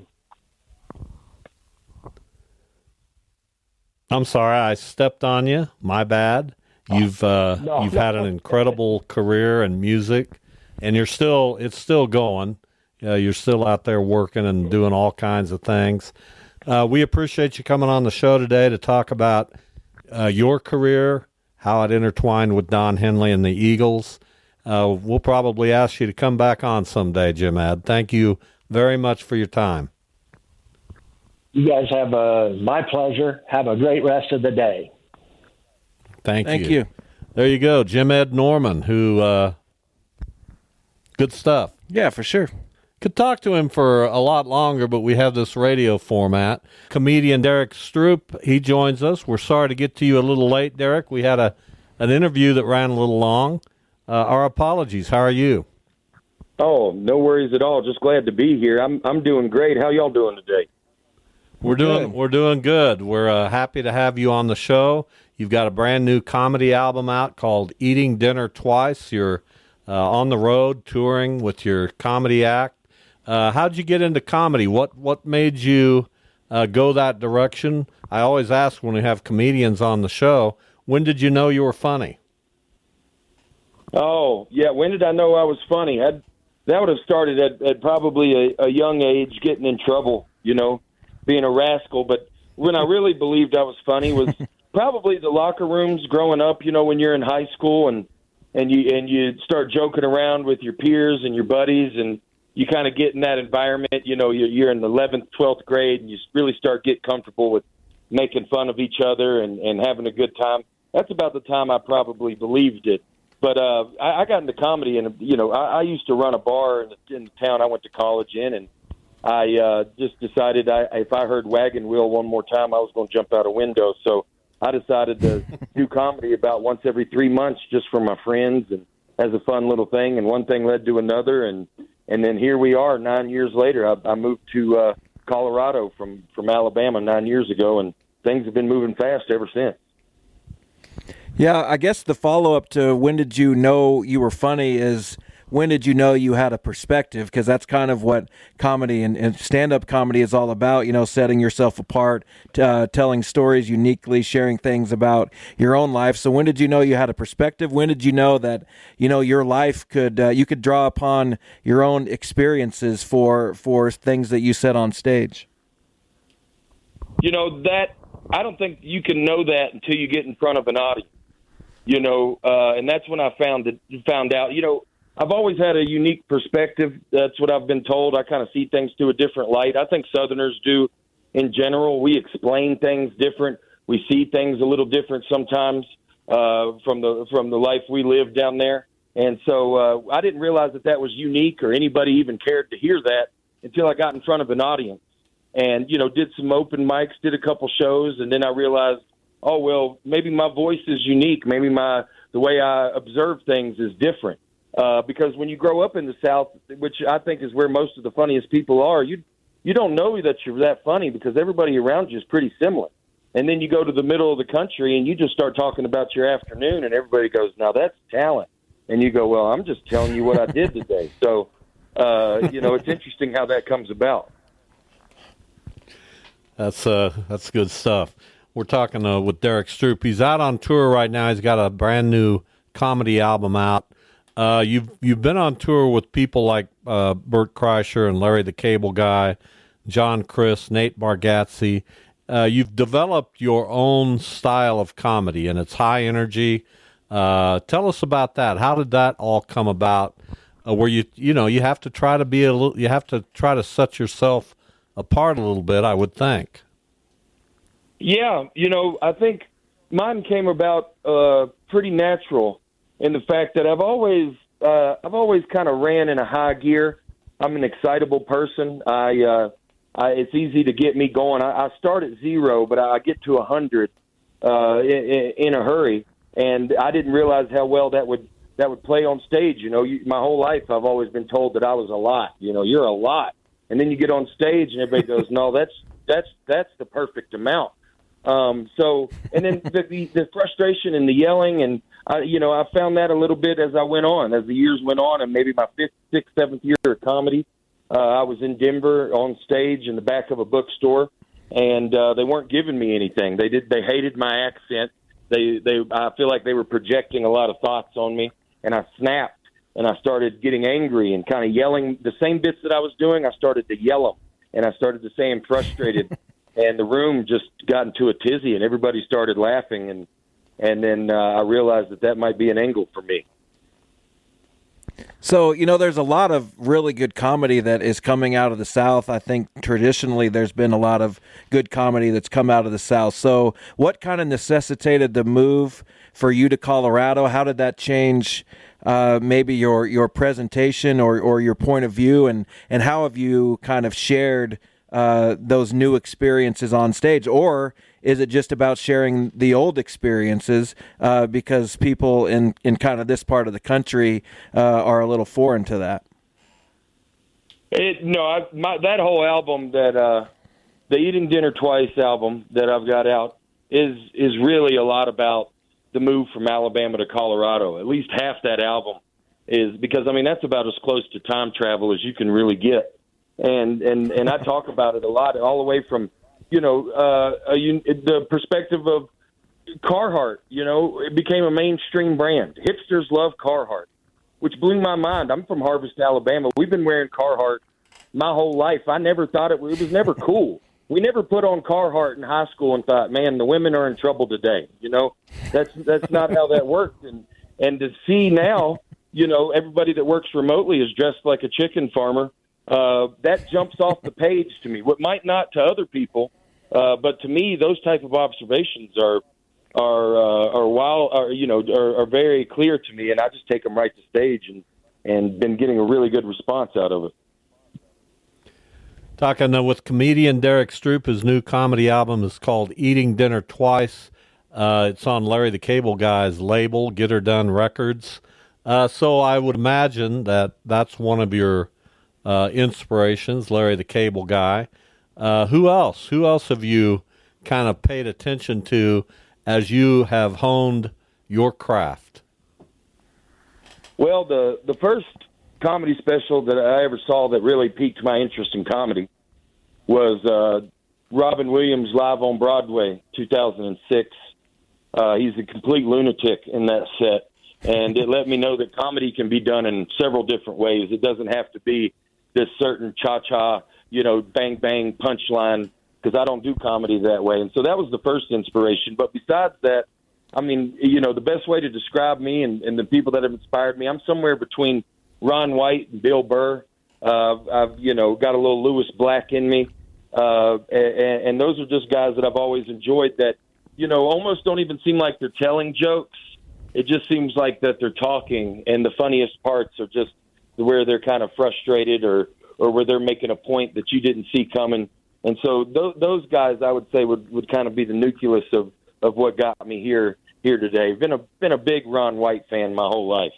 I'm sorry, I stepped on you. My bad. You've uh, no, you've no. had an incredible career in music. And you're still, it's still going. Uh, you're still out there working and doing all kinds of things. Uh, we appreciate you coming on the show today to talk about uh, your career, how it intertwined with Don Henley and the Eagles. Uh, we'll probably ask you to come back on someday, Jim Ed. Thank you very much for your time. You guys have a, my pleasure. Have a great rest of the day. Thank, Thank you. you. There you go, Jim Ed Norman, who... Uh, Good stuff. Yeah, for sure. Could talk to him for a lot longer, but we have this radio format. Comedian Derek Stroop, he joins us. We're sorry to get to you a little late, Derek. We had a an interview that ran a little long. Uh, our apologies. How are you? Oh, no worries at all. Just glad to be here. I'm I'm doing great. How y'all doing today? We're doing we're doing good. We're uh, happy to have you on the show. You've got a brand new comedy album out called Eating Dinner Twice. You're uh, on the road touring with your comedy act. Uh, how'd you get into comedy? What what made you uh, go that direction? I always ask when we have comedians on the show, when did you know you were funny? Oh, yeah. When did I know I was funny? I'd, that would have started at, at probably a, a young age, getting in trouble, you know, being a rascal. But when I really believed I was funny was probably the locker rooms growing up, you know, when you're in high school and, and you and you start joking around with your peers and your buddies, and you kind of get in that environment. You know, you're, you're in the eleventh, twelfth grade, and you really start getting comfortable with making fun of each other and, and having a good time. That's about the time I probably believed it. But uh, I, I got into comedy, and, you know, I, I used to run a bar in the, in the town I went to college in, and I uh, just decided I, if I heard Wagon Wheel one more time, I was going to jump out a window. So I decided to do comedy about once every three months just for my friends and as a fun little thing, and one thing led to another, and and then here we are nine years later. I, I moved to uh, Colorado from, from Alabama nine years ago, and things have been moving fast ever since. Yeah, I guess the follow-up to when did you know you were funny is when did you know you had a perspective? Because that's kind of what comedy and, and stand-up comedy is all about, you know, setting yourself apart, uh, telling stories uniquely, sharing things about your own life. So when did you know you had a perspective? When did you know that, you know, your life could, uh, you could draw upon your own experiences for, for things that you said on stage? You know, that, I don't think you can know that until you get in front of an audience, you know, uh, and that's when I found it, found out, you know, I've always had a unique perspective. That's what I've been told. I kind of see things through a different light. I think Southerners do in general. We explain things different. We see things a little different sometimes uh, from the from the life we live down there. And so uh, I didn't realize that that was unique or anybody even cared to hear that until I got in front of an audience and, you know, did some open mics, did a couple shows, and then I realized, oh, well, maybe my voice is unique. Maybe my the way I observe things is different. Uh, because when you grow up in the South, which I think is where most of the funniest people are, you you don't know that you're that funny because everybody around you is pretty similar. And then you go to the middle of the country and you just start talking about your afternoon, and everybody goes, now that's talent. And you go, well, I'm just telling you what I did today. So, uh, you know, it's interesting how that comes about. That's uh, that's good stuff. We're talking uh, with Derek Stroop. He's out on tour right now. He's got a brand new comedy album out. Uh, you've you've been on tour with people like uh, Bert Kreischer and Larry the Cable Guy, John Crist, Nate Bargatze. Uh, you've developed your own style of comedy, and it's high energy. Uh, tell us about that. How did that all come about? Uh, where you you know you have to try to be a little, you have to try to set yourself apart a little bit, I would think. Yeah, you know, I think mine came about uh, pretty natural. In the fact that I've always, uh, I've always kind of ran in a high gear. I'm an excitable person. I, uh, I it's easy to get me going. I, I start at zero, but I get to a hundred uh, in, in a hurry. And I didn't realize how well that would that would play on stage. You know, you, my whole life I've always been told that I was a lot. You know, you're a lot, and then you get on stage and everybody goes, "No, that's that's that's the perfect amount." Um, so, and then the, the, the frustration and the yelling and. I, you know, I found that a little bit as I went on, as the years went on, and maybe my fifth, sixth, seventh year of comedy. Uh, I was in Denver on stage in the back of a bookstore, and uh, they weren't giving me anything. They did. They hated my accent. They, they. I feel like they were projecting a lot of thoughts on me, and I snapped, and I started getting angry and kind of yelling the same bits that I was doing. I started to yell them, and I started to say I'm frustrated, and the room just got into a tizzy, and everybody started laughing and. And then uh, I realized that that might be an angle for me. So, you know, there's a lot of really good comedy that is coming out of the South. I think traditionally there's been a lot of good comedy that's come out of the South. So what kind of necessitated the move for you to Colorado? How did that change uh, maybe your your presentation or, or your point of view? And, and how have you kind of shared uh, those new experiences on stage? Or is it just about sharing the old experiences uh, because people in, in kind of this part of the country uh, are a little foreign to that? It, no, I, my, that whole album, that uh, the Eating Dinner Twice album that I've got out, is is really a lot about the move from Alabama to Colorado. At least half that album is because, I mean, that's about as close to time travel as you can really get. And and, and I talk about it a lot, all the way from, you know, uh, a, the perspective of Carhartt. You know, it became a mainstream brand. Hipsters love Carhartt, which blew my mind. I'm from Harvest, Alabama. We've been wearing Carhartt my whole life. I never thought it, it was never cool. We never put on Carhartt in high school and thought, man, the women are in trouble today. You know, that's that's not how that worked. And and to see now, you know, everybody that works remotely is dressed like a chicken farmer. Uh, that jumps off the page to me. What might not to other people, uh, but to me, those type of observations are are uh, are wild, are you know, are, are very clear to me, and I just take them right to stage, and and been getting a really good response out of it. Talking uh, with comedian Derek Stroop, his new comedy album is called Eating Dinner Twice. Uh, it's on Larry the Cable Guy's label, Get Her Done Records. Uh, so I would imagine that that's one of your uh, inspirations, Larry the Cable Guy. Uh, who else? Who else have you kind of paid attention to as you have honed your craft? Well, the the first comedy special that I ever saw that really piqued my interest in comedy was uh, Robin Williams live on Broadway, two thousand six. Uh, he's a complete lunatic in that set, and it let me know that comedy can be done in several different ways. It doesn't have to be this certain cha-cha, you know, bang-bang punchline, because I don't do comedy that way. And so that was the first inspiration. But besides that, I mean, you know, the best way to describe me and, and the people that have inspired me, I'm somewhere between Ron White and Bill Burr. Uh, I've, you know, got a little Lewis Black in me. Uh, and, and those are just guys that I've always enjoyed that, you know, almost don't even seem like they're telling jokes. It just seems like that they're talking, and the funniest parts are just where they're kind of frustrated or, or where they're making a point that you didn't see coming. And so th- those guys, I would say, would, would kind of be the nucleus of, of what got me here here today. Been a been a big Ron White fan my whole life.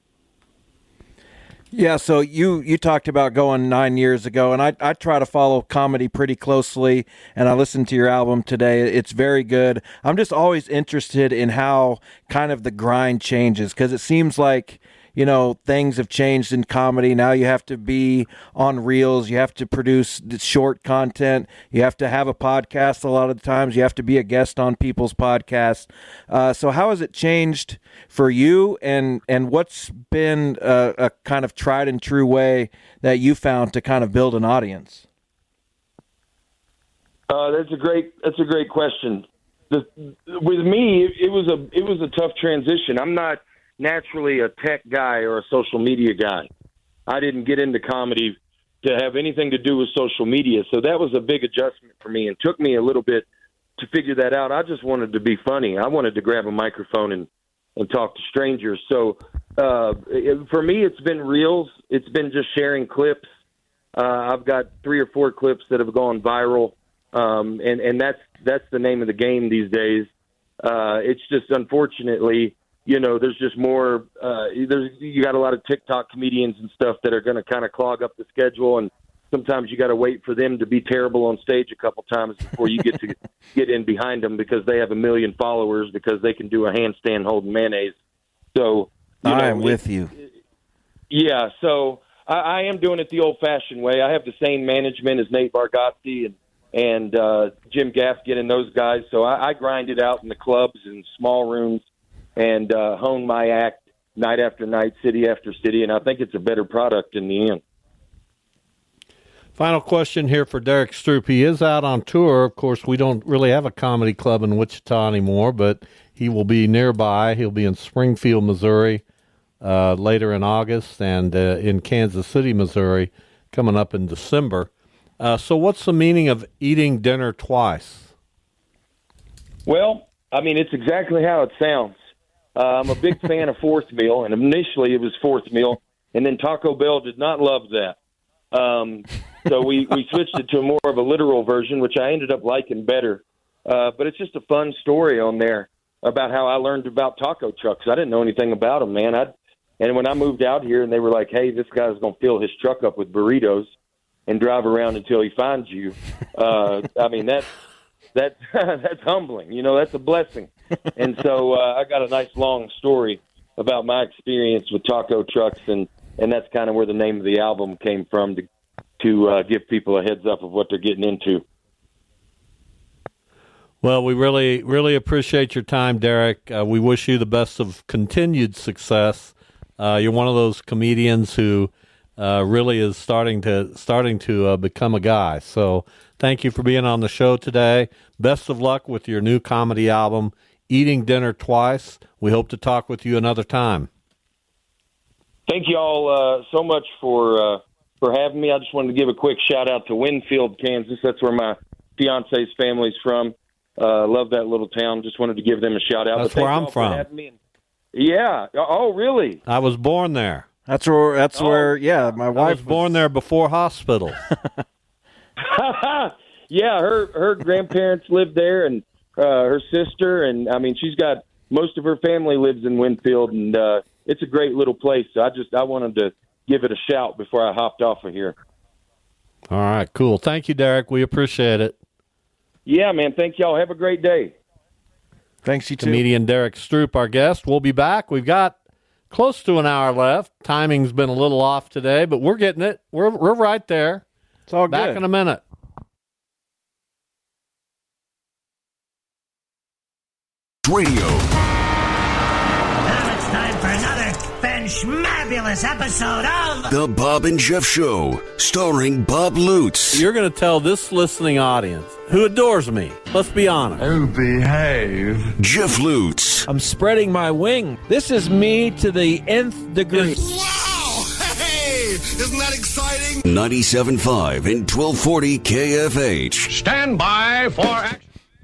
Yeah, so you, you talked about going nine years ago, and I, I try to follow comedy pretty closely, and I listened to your album today. It's very good. I'm just always interested in how kind of the grind changes, because it seems like, you know, things have changed in comedy. Now you have to be on reels. You have to produce short content. You have to have a podcast a lot of the times. You have to be a guest on people's podcasts. Uh, so how has it changed for you, and, and what's been a, a kind of tried and true way that you found to kind of build an audience? Uh, that's a great, that's a great question. The, with me, it was a, it was a tough transition. I'm not naturally a tech guy or a social media guy. I didn't get into comedy to have anything to do with social media, so that was a big adjustment for me, and took me a little bit to figure that out. I just wanted to be funny. I wanted to grab a microphone and, and talk to strangers. So uh, it, for me, it's been reels. It's been just sharing clips. Uh, I've got three or four clips that have gone viral, um, and, and that's that's the name of the game these days. Uh, it's just, unfortunately, you know, there's just more, uh, there's, you got a lot of TikTok comedians and stuff that are going to kind of clog up the schedule. And sometimes you got to wait for them to be terrible on stage a couple times before you get to get in behind them, because they have a million followers, because they can do a handstand holding mayonnaise. So, you know, I am with you. Yeah. So I, I am doing it the old fashioned way. I have the same management as Nate Bargatze and, and, uh, Jim Gaffigan and those guys. So I, I grind it out in the clubs and small rooms, and uh, hone my act night after night, city after city, and I think it's a better product in the end. Final question here for Derek Stroop. He is out on tour. Of course, we don't really have a comedy club in Wichita anymore, but he will be nearby. He'll be in Springfield, Missouri uh, later in August, and uh, in Kansas City, Missouri, coming up in December. Uh, so what's the meaning of eating dinner twice? Well, I mean, it's exactly how it sounds. Uh, I'm a big fan of fourth meal, and initially it was fourth meal, and then Taco Bell did not love that. Um, so we, we switched it to more of a literal version, which I ended up liking better. Uh, but it's just a fun story on there about how I learned about taco trucks. I didn't know anything about them, man. I And when I moved out here and they were like, hey, this guy's going to fill his truck up with burritos and drive around until he finds you, uh, I mean, that's, that's, that's humbling. You know, that's a blessing. And so uh, I got a nice long story about my experience with taco trucks, and, and that's kind of where the name of the album came from, to, to uh, give people a heads up of what they're getting into. Well, we really, really appreciate your time, Derek. Uh, we wish you the best of continued success. Uh, you're one of those comedians who uh, really is starting to starting to uh, become a guy. So thank you for being on the show today. Best of luck with your new comedy album, Eating Dinner Twice. We hope to talk with you another time. Thank you all uh, so much for uh, for having me. I just wanted to give a quick shout out to Winfield, Kansas. That's where my fiance's family's from. Uh, love that little town. Just wanted to give them a shout out. That's where I'm from. Yeah. Oh, really? I was born there. That's where. That's oh. where. Yeah, my wife I was born there before hospitals. Yeah, her her grandparents lived there, and uh, her sister, and I mean, she's got most of her family lives in Winfield, and uh, it's a great little place. So I just I wanted to give it a shout before I hopped off of here. All right, cool. Thank you, Derek. We appreciate it. Yeah, man. Thank y'all. Have a great day. Thanks, you too. Comedian Derek Stroop, our guest. We'll be back. We've got close to an hour left. Timing's been a little off today, but we're getting it. We're we're right there. It's all back good. in a minute. Radio. Now it's time for another fanschmabulous episode of The Bob and Jeff Show, starring Bob Lutz. You're going to tell this listening audience, who adores me, let's be honest. Oh, behave. Jeff Lutz. I'm spreading my wing. This is me to the nth degree. Wow! Hey! Isn't that exciting? ninety-seven point five and twelve forty K F H. Stand by for action.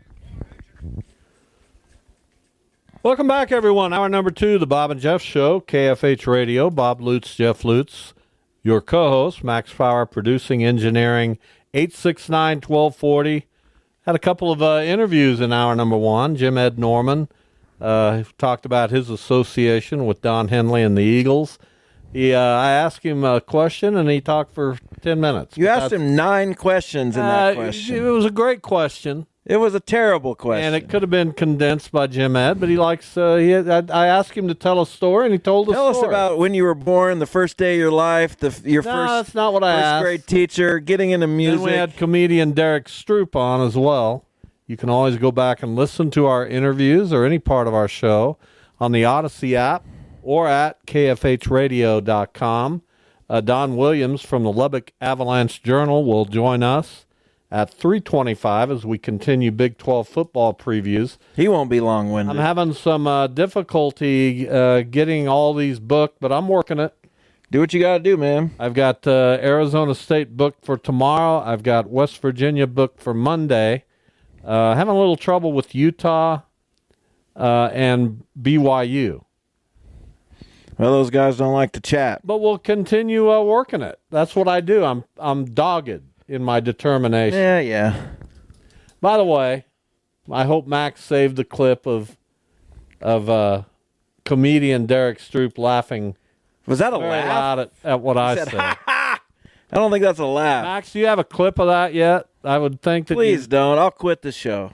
Welcome back, everyone. Hour number two, the Bob and Jeff Show, K F H Radio. Bob Lutz, Jeff Lutz, your co-host, Max Power, producing, engineering, eight six nine, twelve forty. Had a couple of uh, interviews in hour number one. Jim Ed Norman uh, talked about his association with Don Henley and the Eagles. He, uh, I asked him a question, and he talked for ten minutes. You asked him nine questions in that uh, question. It was a great question. It was a terrible question. And it could have been condensed by Jim Ed, but he likes, uh, he, I, I asked him to tell a story, and he told a Tell story. us about when you were born, the first day of your life, the your No, first, that's not what I first asked. grade teacher, getting into music. Then we had comedian Derek Stroop on as well. You can always go back and listen to our interviews or any part of our show on the Odyssey app or at K F H radio dot com. Uh, Don Williams from the Lubbock Avalanche Journal will join us at three twenty-five as we continue Big twelve football previews. He won't be long-winded. I'm having some uh, difficulty uh, getting all these booked, but I'm working it. Do what you got to do, man. I've got uh, Arizona State booked for tomorrow. I've got West Virginia booked for Monday. Uh, having a little trouble with Utah uh, and B Y U. Well, those guys don't like to chat. But we'll continue uh, working it. That's what I do. I'm I'm dogged in my determination. Yeah, yeah. By the way, I hope Max saved the clip of of uh, comedian Derek Stroop laughing. Was that a very laugh? loud at, at what I said, said. "Ha, ha." I don't think that's a laugh. Max, do you have a clip of that yet? I would think that. Please you... don't. I'll quit the show.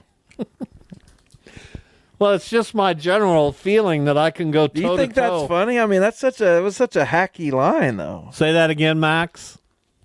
Well, it's just my general feeling that I can go toe to toe. Do you think that's funny? I mean, that's such a it was such a hacky line, though. Say that again, Max.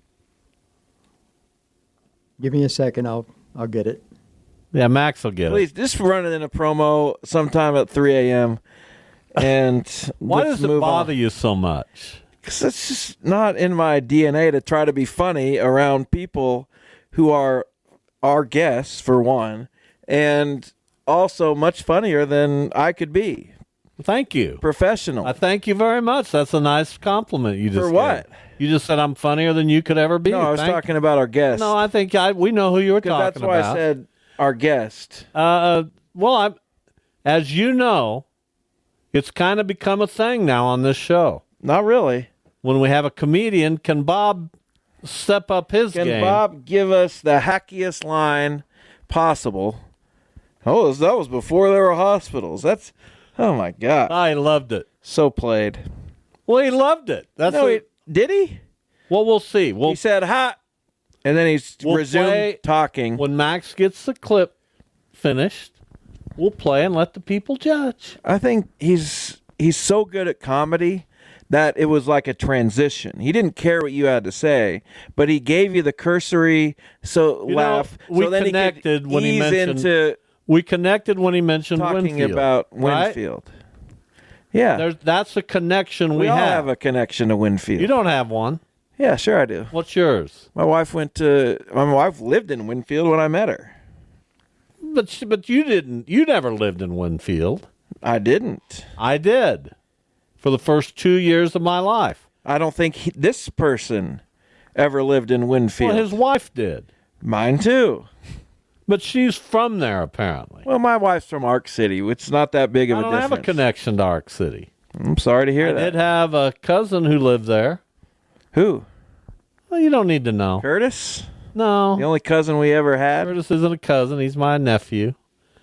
Give me a second. I'll I'll get it. Yeah, Max will get Please, it. just run it in a promo sometime at three a.m. And why let's does it move bother on. you so much? Because it's just not in my D N A to try to be funny around people who are our guests, for one, and also much funnier than I could be. Thank you. Professional. I thank you very much. That's a nice compliment you just For what? gave. You just said I'm funnier than you could ever be. No, I was Thank talking about our guest. No, I think I, we know who you were talking about. That's why I said our guest. Uh, well, I, as you know, it's kind of become a thing now on this show. Not really. When we have a comedian, can Bob step up his Can game? Bob give us the hackiest line possible? Oh, that was before there were hospitals. That's, oh my God. I loved it. So played. Well, he loved it. That's no, a, he, did he? Well, we'll see. We'll, he said, "Ha," and then he's we'll resumed play, talking. When Max gets the clip finished, we'll play and let the people judge. I think he's he's so good at comedy that it was like a transition. He didn't care what you had to say, but he gave you the cursory so You laugh. know, we so then connected he could when he ease mentioned into we connected when he mentioned talking Winfield, about right? Winfield. Yeah, There's, that's a connection we, we all have. have a connection to Winfield. You don't have one. Yeah, sure I do. What's yours? My wife went to. My wife lived in Winfield when I met her. But she- but you didn't. You never lived in Winfield. I didn't. I did for the first two years of my life. I don't think he, this person ever lived in Winfield. Well, his wife did. Mine too. But she's from there, apparently. Well, my wife's from Ark City. It's not that big of I a don't difference. have a connection to Ark City. I'm sorry to hear I that. did have a cousin who lived there. Who? Well, you don't need to know. Curtis? No. The only cousin we ever had? Curtis isn't a cousin. He's my nephew.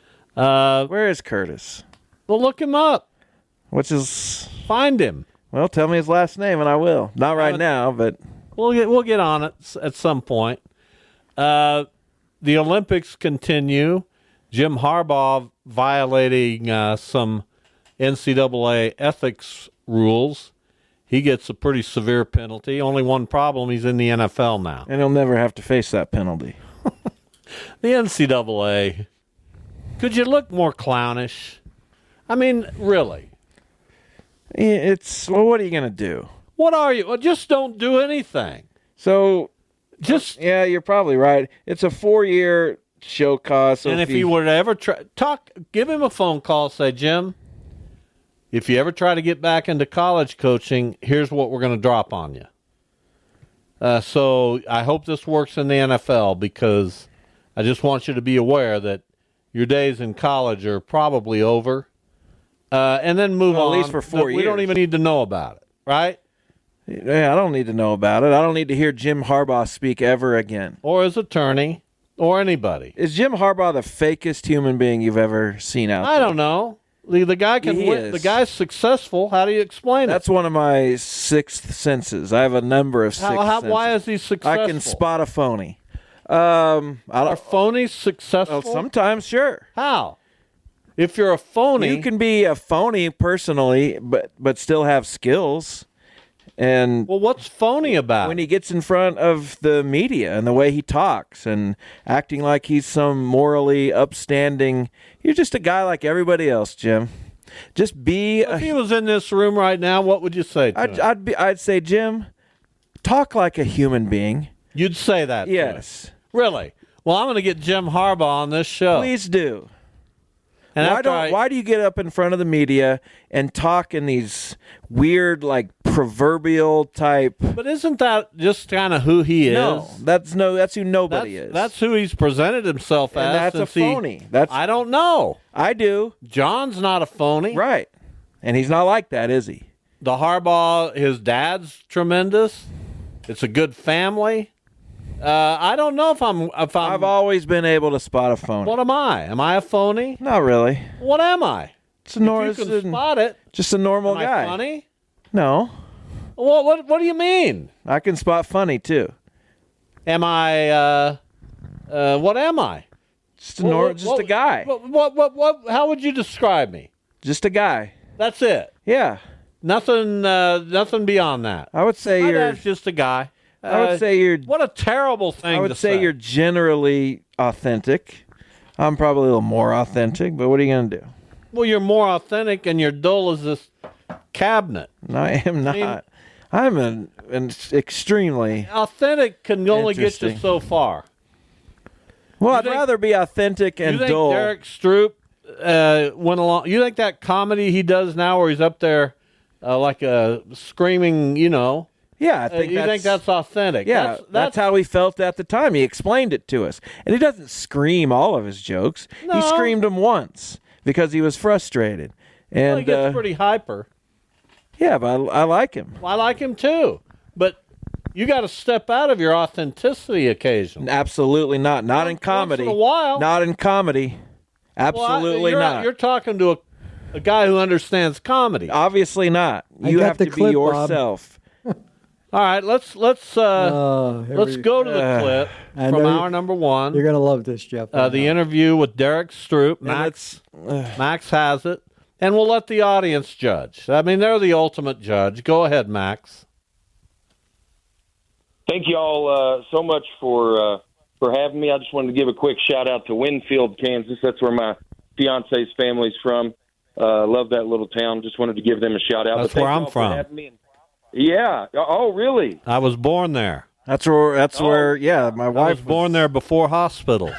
Uh, Where is Curtis? well, look him up. What's his... Find him. Well, tell me his last name and I will. Not right Uh, now, but... We'll get we'll get on it s- at some point. Uh, the Olympics continue. Jim Harbaugh violating uh, some N C double A ethics rules. He gets a pretty severe penalty. Only one problem: he's in the N F L now. And he'll never have to face that penalty. The N C double A. Could you look more clownish? I mean, really. It's... Well, what are you going to do? What are you? Well, just don't do anything. So... Just Yeah, you're probably right. It's a four-year show cause. So and if he were to ever try, talk, give him a phone call. Say, Jim, if you ever try to get back into college coaching, here's what we're going to drop on you. Uh, so I hope this works in the N F L because I just want you to be aware that your days in college are probably over. Uh, and then move Well, on. at least for four We don't years. even need to know about it, right? Yeah, I don't need to know about it. I don't need to hear Jim Harbaugh speak ever again. Or his attorney, or anybody. Is Jim Harbaugh the fakest human being you've ever seen out I there? don't know. The, the guy can He win. is. The guy's successful. How do you explain That's it? one of my sixth senses. I have a number of sixth How, how, senses. why is he successful? I can spot a phony. Um, I Are don't. phonies successful? Well, sometimes, sure. How? If you're a phony, You can be a phony personally, but but still have skills. And well, what's phony about when it? he gets in front of the media and the way he talks and acting like he's some morally upstanding, you're just a guy like everybody else, Jim. Just be. If he was in this room right now, what would you say to I'd, him? I'd be. I'd say, Jim, talk like a human being. You'd say that to him. Yes, Really? Well, I'm going to get Jim Harbaugh on this show. please do. And why after don't? I- Why do you get up in front of the media and talk in these weird, like proverbial type? But isn't that just kind of who he is? No, that's no. That's who that's, nobody is. that's who he's presented himself And as. that's a since he- phony. That's I don't know. I do. John's not a phony. Right, and he's not like that, is he? The Harbaugh, his dad's tremendous. It's a good family. Uh, I don't know if I'm. If I'm. I've always been able to spot a phony. What am I? Am I a phony? Not really. What am I? It's a nor- If you it's can a- spot it. just a normal Am guy. I funny? No, What, what What do you mean? I can spot funny too. Am I? Uh, uh, what am I? Just a nor- What- just what- a guy. What, what? What? What? How would you describe me? Just a guy. That's it. Yeah, Nothing. Uh, nothing beyond that. I would say My you're. dad's just a guy. I would Uh, say you're. What a terrible thing. I would to say, say you're generally authentic. I'm probably a little more authentic, but what are you gonna do? Well, you're more authentic, and you're dull as this cabinet. No, I am not. mean- I'm an, an extremely. Authentic can only get you Interesting. so far. Well, I'd think- rather be authentic You and think dull. Derek Stroop uh, went along. You think that comedy he does now, where he's up there uh, like a screaming, you know? Yeah, I think uh, you that's, think that's authentic? Yeah, that's, that's, that's how he felt at the time. He explained it to us, and he doesn't scream all of his jokes. No. He screamed them once because he was frustrated. And well, he gets uh, pretty hyper. Yeah, but I, I like him. Well, I like him too, but you got to step out of your authenticity occasionally. Absolutely not. Not Once- in comedy. Once in a while. Not in comedy. Well, I- Absolutely you're, not. You're talking to a, a guy who understands comedy. Obviously not. I You got have the to clip, be Bob. yourself. All right, let's let's uh, Oh, here let's we- go to the Uh, clip I from know hour number one. You're going to love this, Jeff. Uh, the interview with Derek Stroop. Max, Max has it, and we'll let the audience judge. I mean, they're the ultimate judge. Go ahead, Max. Thank you all uh, so much for uh, for having me. I just wanted to give a quick shout out to Winfield, Kansas. That's where my fiance's family's from. Uh, love that little town. Just wanted to give them a shout out. That's But thank where I'm y'all for from. having me. And- Yeah. Oh, really? I was born there. That's where. That's Oh. where. Yeah, my I wife was born there before hospital.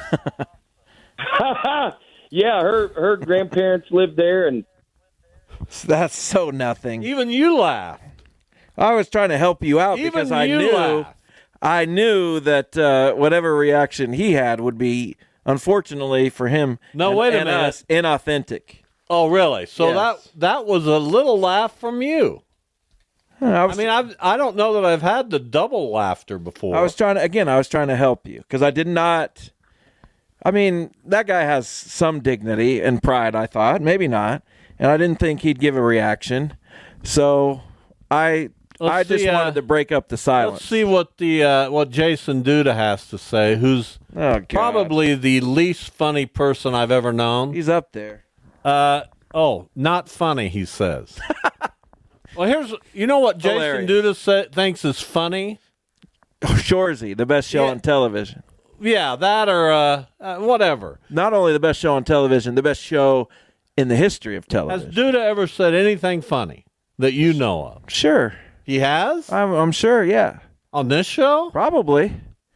Yeah, her her grandparents lived there, and That's so nothing. Even you laugh. I was trying to help you out Even because I you knew. laugh. I knew that uh, whatever reaction he had would be, unfortunately for him, No, and, wait a and minute. us, inauthentic. Oh, really? So Yes. that that was a little laugh from you. I, was, I mean, I've, I don't know that I've had the double laughter before. I was trying to again. I was trying to help you because I did not. I mean, that guy has some dignity and pride. I thought maybe not, and I didn't think he'd give a reaction. So I, Let's I just see, uh, wanted to break up the silence. Let's see what the uh, what Jason Duda has to say. Who's Oh, God. probably the least funny person I've ever known. He's up there. Uh, oh, not funny, he says. Well, here's you know what Jason Hilarious. Duda sa- thinks is funny. Shorzy, the best show Yeah. on television. Yeah, that or uh, uh, whatever. Not only the best show on television, the best show in the history of Has television. Duda ever said anything funny that you know of? Sure. He has I'm, I'm sure, yeah. on this show. Probably.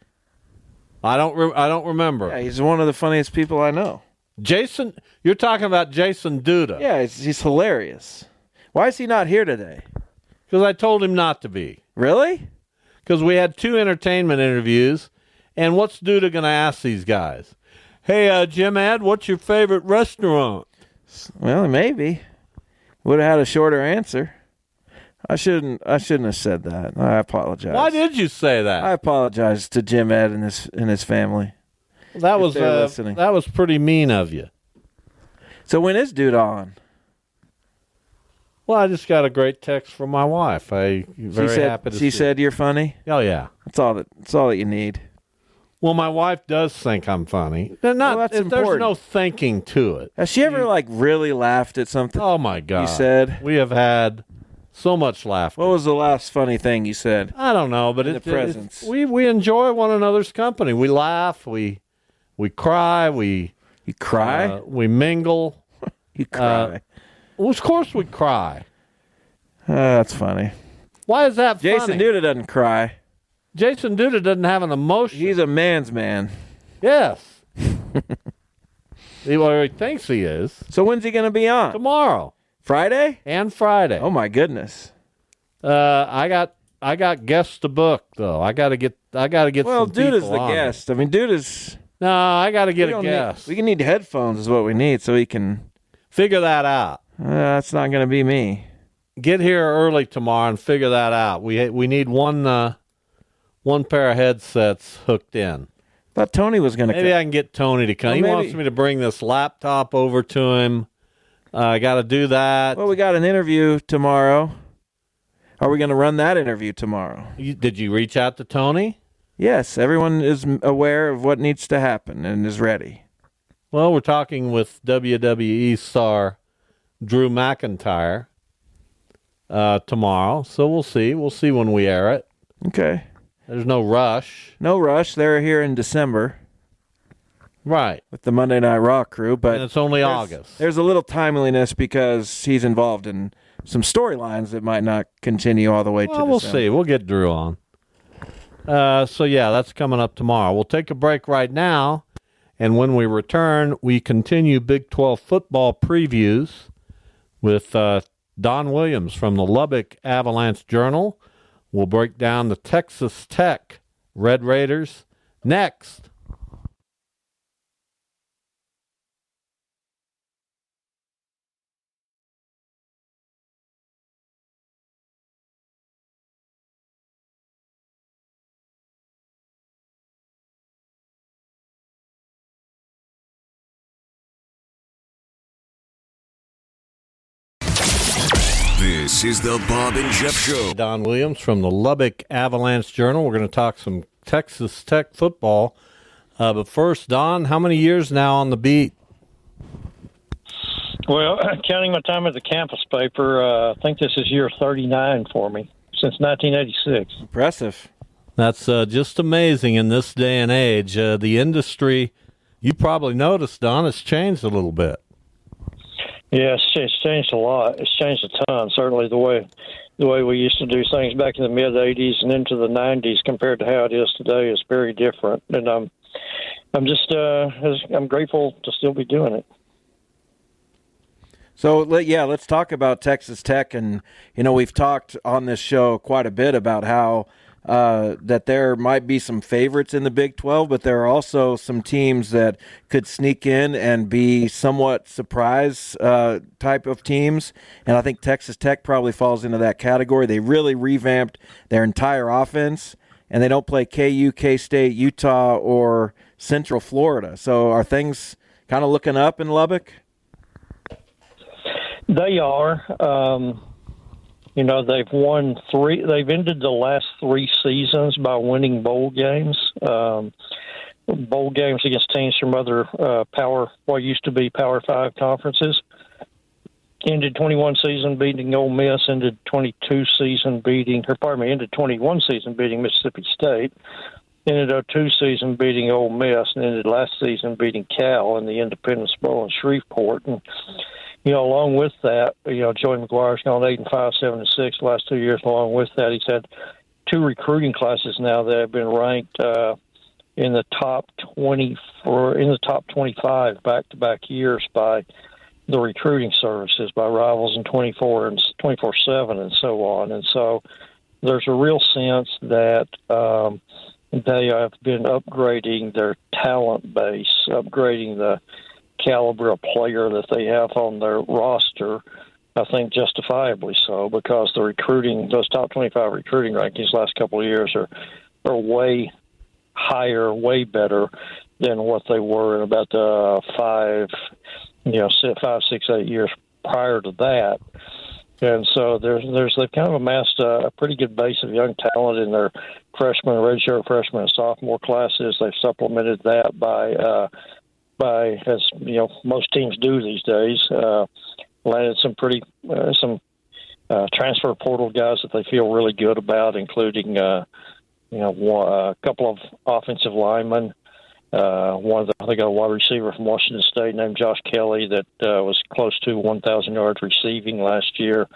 I don't. Re- I don't remember. Yeah, he's one of the funniest people I know. Jason, you're talking about Jason Duda. Yeah, he's, he's hilarious. Why is he not here today? Because I told him not to be. Really? Because we had two entertainment interviews, and what's Duda going to ask these guys? Hey, uh, Jim Ad, what's your favorite restaurant? Well, maybe. Would have had a shorter answer. I shouldn't. I shouldn't have said that. I apologize. Why did you say that? I apologize to Jim Ed and his and his family. that if was they're uh, listening. that was pretty mean of you. So when is Dude on? Well, I just got a great text from my wife. I very she said, happy to She see. said you're funny. "Oh yeah." That's all that. That's all that you need. Well, my wife does think I'm funny. They're not. Well, that's there's important. no thinking to it. Has she ever like really laughed at something? Oh my God! You said? We have had so much laughter. What was the last funny thing you said? I don't know, but In it, the it- presence. we we enjoy one another's company. We laugh. We we cry. We You cry? uh, we mingle. you cry. Well, of course, we cry. Uh, that's funny. Why is that Jason funny? Duda doesn't cry. Jason Duda doesn't have an emotion. He's a man's man. yes. he, well, he thinks he is. So when's he going to be on? Tomorrow Friday? and Friday. Oh my goodness. Uh, I got I got guests to book though. I got to get I got to get. Well, some dude is people the on. guest. I mean, dude is. No, I got to get we a don't guest. Need, we can need headphones is what we need so he can. Figure that out. Uh, that's not going to be me. Get here early tomorrow and figure that out. We we need one uh, one pair of headsets hooked in. Thought Tony was going to. Maybe I can get Tony to come. Well, he maybe- wants me to bring this laptop over to him. Uh, I got to do that. Well, we got an interview tomorrow. Are we going to run that interview tomorrow? You- did you reach out to Tony? Yes, everyone is m- aware of what needs to happen and is ready. Well, we're talking with W W E star Drew McIntyre uh, tomorrow, so we'll see. We'll see when we air it. Okay. There's no rush. No rush. They're here in December Right. with the Monday Night Raw crew, but And it's only there's, August. There's a little timeliness because he's involved in some storylines that might not continue all the way Well, to we'll December. see. We'll get Drew on. Uh, so, yeah, that's coming up tomorrow. We'll take a break right now, And when we return, we continue Big twelve football previews with uh, Don Williams from the Lubbock Avalanche Journal. We'll break down the Texas Tech Red Raiders next. This is the Bob and Jeff Show. Don Williams from the Lubbock Avalanche Journal. We're going to talk some Texas Tech football. Uh, but first, Don, how many years now on the beat? Well, counting my time at the campus paper, uh, I think this is year thirty-nine for me, since nineteen eighty-six. Impressive. That's uh, just amazing in this day and age. Uh, the industry, you probably noticed, Don, it's changed a little bit. Yes, it's changed a lot. It's changed a ton. Certainly, the way the way we used to do things back in the mid eighties and into the nineties compared to how it is today is very different. And I'm I'm just uh, I'm grateful to still be doing it. So, yeah, let's talk about Texas Tech. And, you know, we've talked on this show quite a bit about how uh, that there might be some favorites in the Big twelve, but there are also some teams that could sneak in and be somewhat surprise uh, type of teams. And I think Texas Tech probably falls into that category. They really revamped their entire offense, and they don't play K U, K-State, Utah, or Central Florida. So are things kind of looking up in Lubbock? They are. Um, you know, they've won three. They've ended the last three seasons by winning bowl games. Um, bowl games against teams from other uh, power, what used to be Power Five conferences. Ended twenty-one season beating Ole Miss. Ended twenty-two season beating, or pardon me, ended twenty-one season beating Mississippi State. Ended a two season beating Ole Miss, and ended last season beating Cal in the Independence Bowl in Shreveport. And you know, along with that, you know, Joey McGuire's gone eight and five, seven and six the last two years. Along with that, he's had two recruiting classes now that have been ranked uh, in the top twenty for in the top twenty-five back-to-back years by the recruiting services, by Rivals and twenty-four and twenty-four seven and so on. And so, there's a real sense that um, they have been upgrading their talent base, upgrading the caliber of player that they have on their roster, I think justifiably so, because the recruiting, those top twenty-five recruiting rankings last couple of years are are way higher, way better than what they were in about the five, you know, five, six, eight years prior to that. And so there's there's they've kind of amassed a, a pretty good base of young talent in their freshman, redshirt freshman, and sophomore classes. They've supplemented that by uh, by as you know most teams do these days. Uh, landed some pretty uh, some uh, transfer portal guys that they feel really good about, including uh, you know one, a couple of offensive linemen. Uh, one of the, I think a wide receiver from Washington State named Josh Kelly that uh, was close to one thousand yards receiving last year.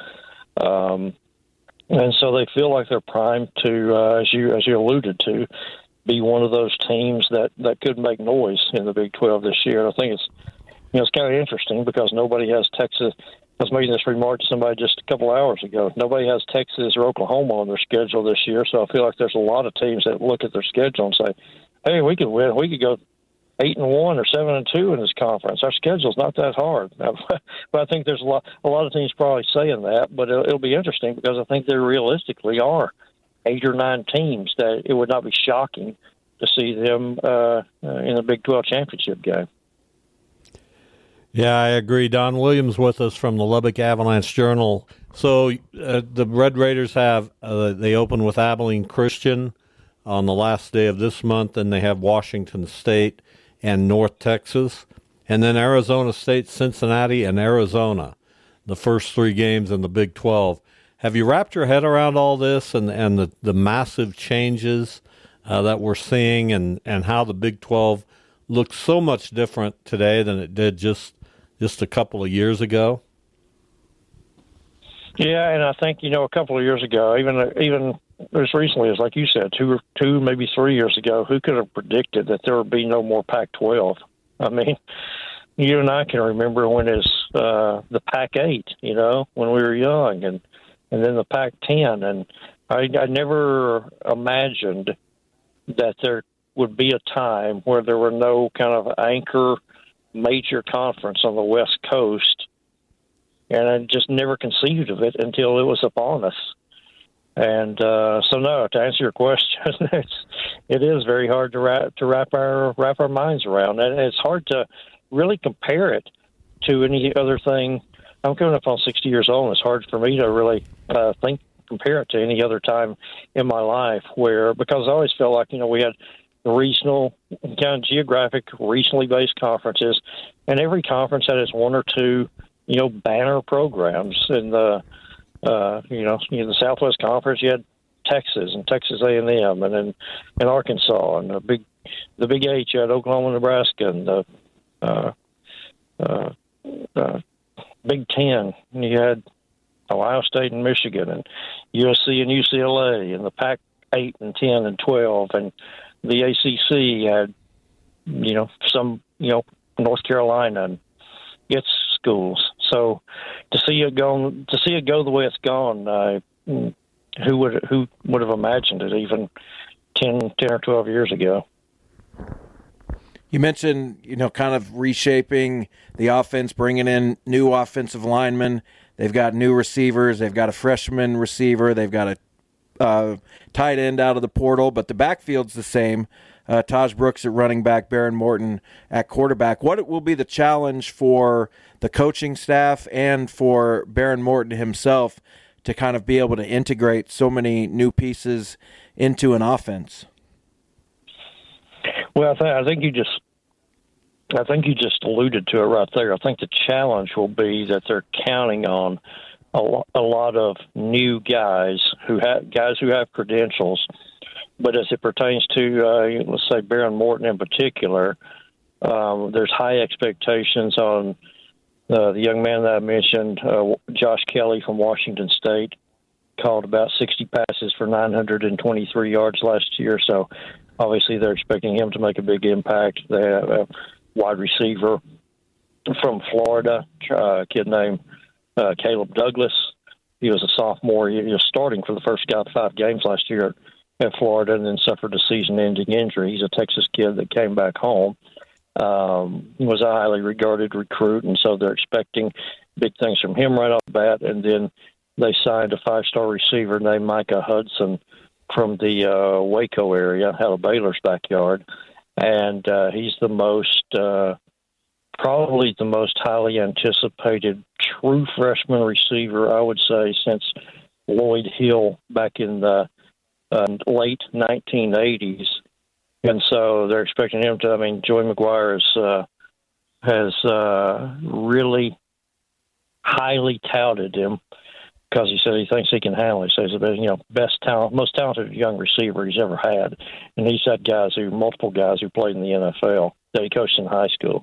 Um, and so they feel like they're primed to, uh, as you as you alluded to, be one of those teams that, that could make noise in the Big twelve this year. And I think it's you know it's kind of interesting because nobody has Texas. I was making this remark to somebody just a couple hours ago. Nobody has Texas or Oklahoma on their schedule this year, so I feel like there's a lot of teams that look at their schedule and say, hey, we could win. We could go eight and one or seven and two in this conference. Our schedule's not that hard. But I think there's a lot, a lot of teams probably saying that. But it'll, it'll be interesting because I think there realistically are eight or nine teams that it would not be shocking to see them uh, in the Big twelve championship game. Yeah, I agree. Don Williams with us from the Lubbock Avalanche Journal. So uh, the Red Raiders have uh, they open with Abilene Christian on the last day of this month, and they have Washington State and North Texas, and then Arizona State, Cincinnati, and Arizona, the first three games in the Big twelve. Have you wrapped your head around all this and, and the, the massive changes uh, that we're seeing and, and how the Big twelve looks so much different today than it did just just a couple of years ago? Yeah, and I think, you know, a couple of years ago, even even as recently as, like you said, two, two maybe three years ago, who could have predicted that there would be no more Pac twelve? I mean, you and I can remember when it's uh, the Pac eight, you know, when we were young, and, and then the Pac ten. And I, I never imagined that there would be a time where there were no kind of anchor major conference on the West Coast. And I just never conceived of it until it was upon us. And uh, so, no, to answer your question, it's, it is very hard to wrap to wrap our wrap our minds around, and it's hard to really compare it to any other thing. I'm coming up on sixty years old, and it's hard for me to really uh, think compare it to any other time in my life. Where because I always felt like you know we had regional kind of geographic, regionally based conferences, and every conference had its one or two. You know, banner programs in the, uh, you know, in the Southwest Conference. You had Texas and Texas A and M, and then in Arkansas, and the big, the Big Eight. You had Oklahoma, Nebraska, and the uh, uh, uh, Big Ten. And you had Ohio State and Michigan, and U S C and U C L A, and the Pac eight and ten and twelve, and the A C C had, you know, some, you know, North Carolina and its schools. So to see it go, to see it go the way it's gone, uh, who would who would have imagined it even ten, ten or twelve years ago? You mentioned, you know, kind of reshaping the offense, bringing in new offensive linemen. They've got new receivers. They've got a freshman receiver. They've got a uh, tight end out of the portal, but the backfield's the same. Uh, Taj Brooks at running back, Baron Morton at quarterback. What will be the challenge for the coaching staff and for Baron Morton himself to kind of be able to integrate so many new pieces into an offense? Well, I, th- I think you just, I think you just alluded to it right there. I think the challenge will be that they're counting on a, lo- a lot of new guys who have guys who have credentials. But as it pertains to, uh, let's say, Baron Morton in particular, um, there's high expectations on uh, the young man that I mentioned, uh, Josh Kelly from Washington State, called about sixty passes for nine hundred twenty-three yards last year. So obviously they're expecting him to make a big impact. They have a wide receiver from Florida, uh, a kid named uh, Caleb Douglas. He was a sophomore. He was starting for the first five games last year at Florida and then suffered a season-ending injury. He's a Texas kid that came back home. Um, he was a highly regarded recruit, and so they're expecting big things from him right off the bat. And then they signed a five-star receiver named Micah Hudson from the uh, Waco area, out of Baylor's backyard. And uh, he's the most, uh, probably the most highly anticipated true freshman receiver, I would say, since Lloyd Hill back in the Uh, late nineteen eighties, and so they're expecting him to. I mean, Joey McGuire is, uh, has uh, really highly touted him because he said he thinks he can handle it. He says he's the you know best talent, most talented young receiver he's ever had, and he's had guys who multiple guys who played in the N F L that he coached in high school.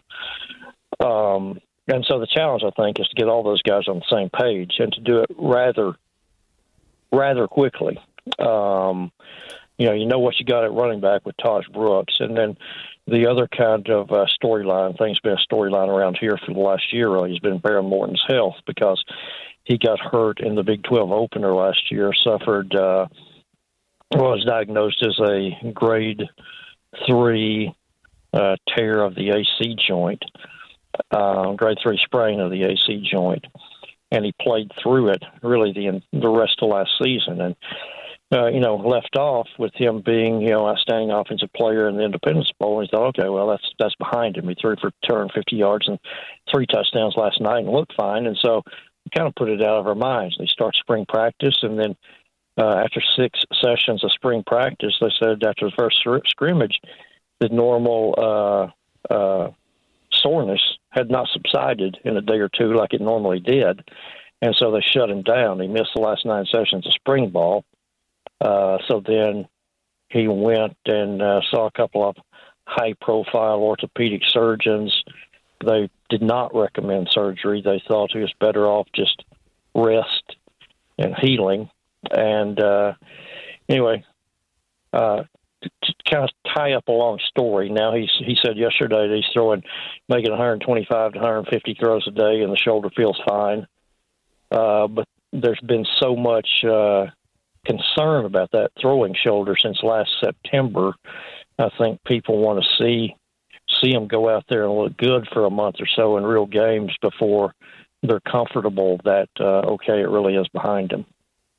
Um, and so the challenge, I think, is to get all those guys on the same page and to do it rather, rather quickly. Um, you know, you know what you got at running back with Taj Brooks. And then the other kind of uh, storyline, thing's been a storyline around here for the last year, really, has been Baron Morton's health because he got hurt in the Big twelve opener last year, suffered, uh, was diagnosed as a grade three uh, tear of the A C joint, uh, grade three sprain of the A C joint. And he played through it really the, the rest of last season. And Uh, you know, left off with him being, you know, outstanding offensive player in the Independence Bowl. And he thought, okay, well, that's that's behind him. He threw for two hundred fifty yards and three touchdowns last night and looked fine. And so we kind of put it out of our minds. They start spring practice, and then uh, after six sessions of spring practice, they said after the first scrimmage, the normal uh, uh, soreness had not subsided in a day or two like it normally did. And so they shut him down. He missed the last nine sessions of spring ball. Uh, so then he went and uh, saw a couple of high-profile orthopedic surgeons. They did not recommend surgery. They thought he was better off just rest and healing. And uh, anyway, uh, t- kind of tie up a long story. Now he's he said yesterday that he's throwing, making one twenty-five to one fifty throws a day, and the shoulder feels fine. Uh, but there's been so much uh, concern about that throwing shoulder since last September. I think people want to see see him go out there and look good for a month or so in real games before they're comfortable that uh, okay, it really is behind him.